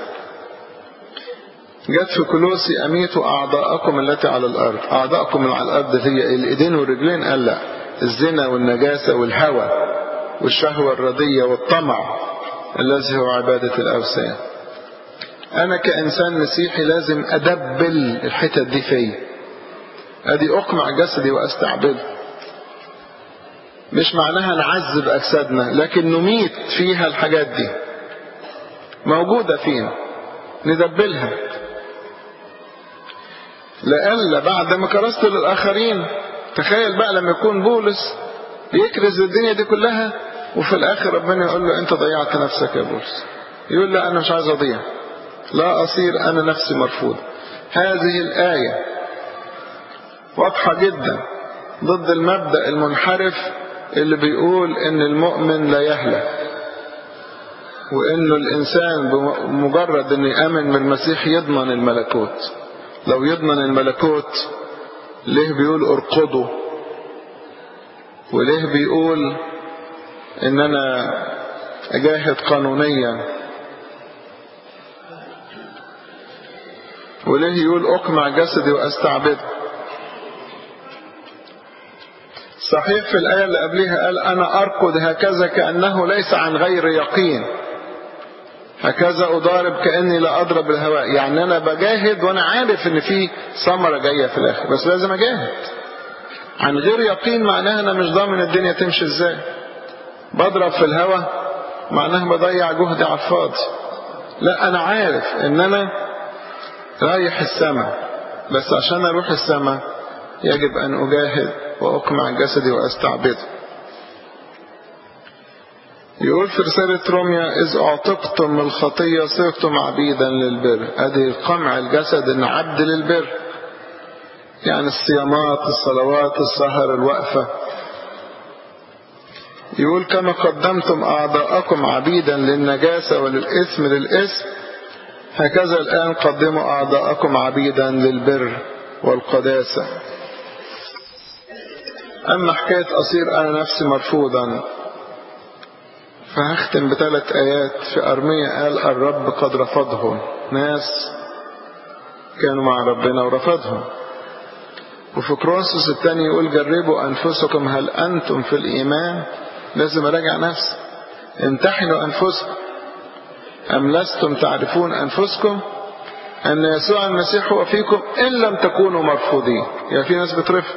Speaker 1: جت في كولوسي أميتوا أعضاءكم التي على الأرض. أعضاءكم اللي على الأرض هي الإيدين والرجلين؟ قال لا، الزنا والنجاسة والهوى والشهوة الردية والطمع الذي هو عبادة الأوثان. أنا كإنسان مسيحي لازم أدبل الحتت دي فيا، أدي أقمع جسدي وأستعبده. مش معناها نعذب أجسادنا، لكن نميت فيها الحاجات دي موجودة فينا ندبلها، لألا بعد ما كرست للآخرين. تخيل بقى لما يكون بولس يكرز الدنيا دي كلها وفي الآخر ربنا يقول له أنت ضيعت نفسك يا بولس. يقول لا أنا مش عايز أضيع، لا أصير أنا نفسي مرفوض. هذه الآية واضحة جدا ضد المبدأ المنحرف اللي بيقول إن المؤمن لا يهلك، وإنه الإنسان بمجرد إنه يأمن من المسيح يضمن الملكوت. لو يضمن الملكوت ليه بيقول ارقدوا؟ وليه بيقول إن أنا أجاهد قانونيا؟ وليه يقول أقمع جسدي وأستعبده؟ صحيح في الآية اللي قبلها قال أنا أركض هكذا كأنه ليس عن غير يقين، هكذا أضارب كأني لا أضرب الهواء. يعني أنا بجاهد وأنا عارف إن في ثمرة جاية في الآخر، بس لازم أجاهد. عن غير يقين معناها أنا مش ضامن الدنيا تمشي إزاي. بضرب في الهواء معناها بضيع جهدي على الفاضي. لا أنا عارف إن أنا رايح السماء، بس عشان أروح السماء يجب أن أجاهد وأقمع جسدي وأستعبده. يقول في رسالة روميا إذ أعتقتم من الخطية صرتم عبيدا للبر. أدي قمع الجسد إن عبد للبر، يعني الصيامات الصلوات السهر الوقفة. يقول كما قدمتم أعضاءكم عبيدا للنجاسة وللإثم للإثم هكذا الآن قدموا أعضاءكم عبيدا للبر والقداسة. أما حكاية أصير أنا نفسي مرفوضا فهختم بثلاث آيات. في أرمية قال الرب قد رفضهم، ناس كانوا مع ربنا ورفضهم. وفي كورنثوس الثاني يقول جربوا أنفسكم هل أنتم في الإيمان. لازم أراجع نفسي، امتحنوا أنفسكم أم لستم تعرفون أنفسكم أن يسوع المسيح هو فيكم إن لم تكونوا مرفوضين. يعني في ناس بترفض.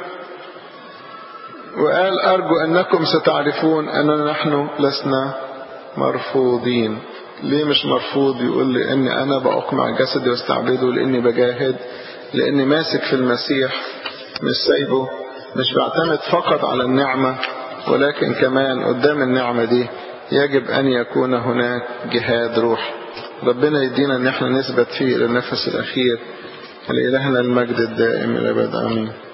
Speaker 1: وقال أرجو أنكم ستعرفون أننا نحن لسنا مرفوضين. ليه مش مرفوض؟ يقول لي أني أنا بأقمع جسدي واستعبده، لأني بجاهد، لأني ماسك في المسيح مش سايبه، مش بعتمد فقط على النعمة ولكن كمان قدام النعمة دي يجب أن يكون هناك جهاد روح. ربنا يدينا أن احنا نثبت فيه للنفس الأخير. لإلهنا المجد الدائم إلى أبد آمين.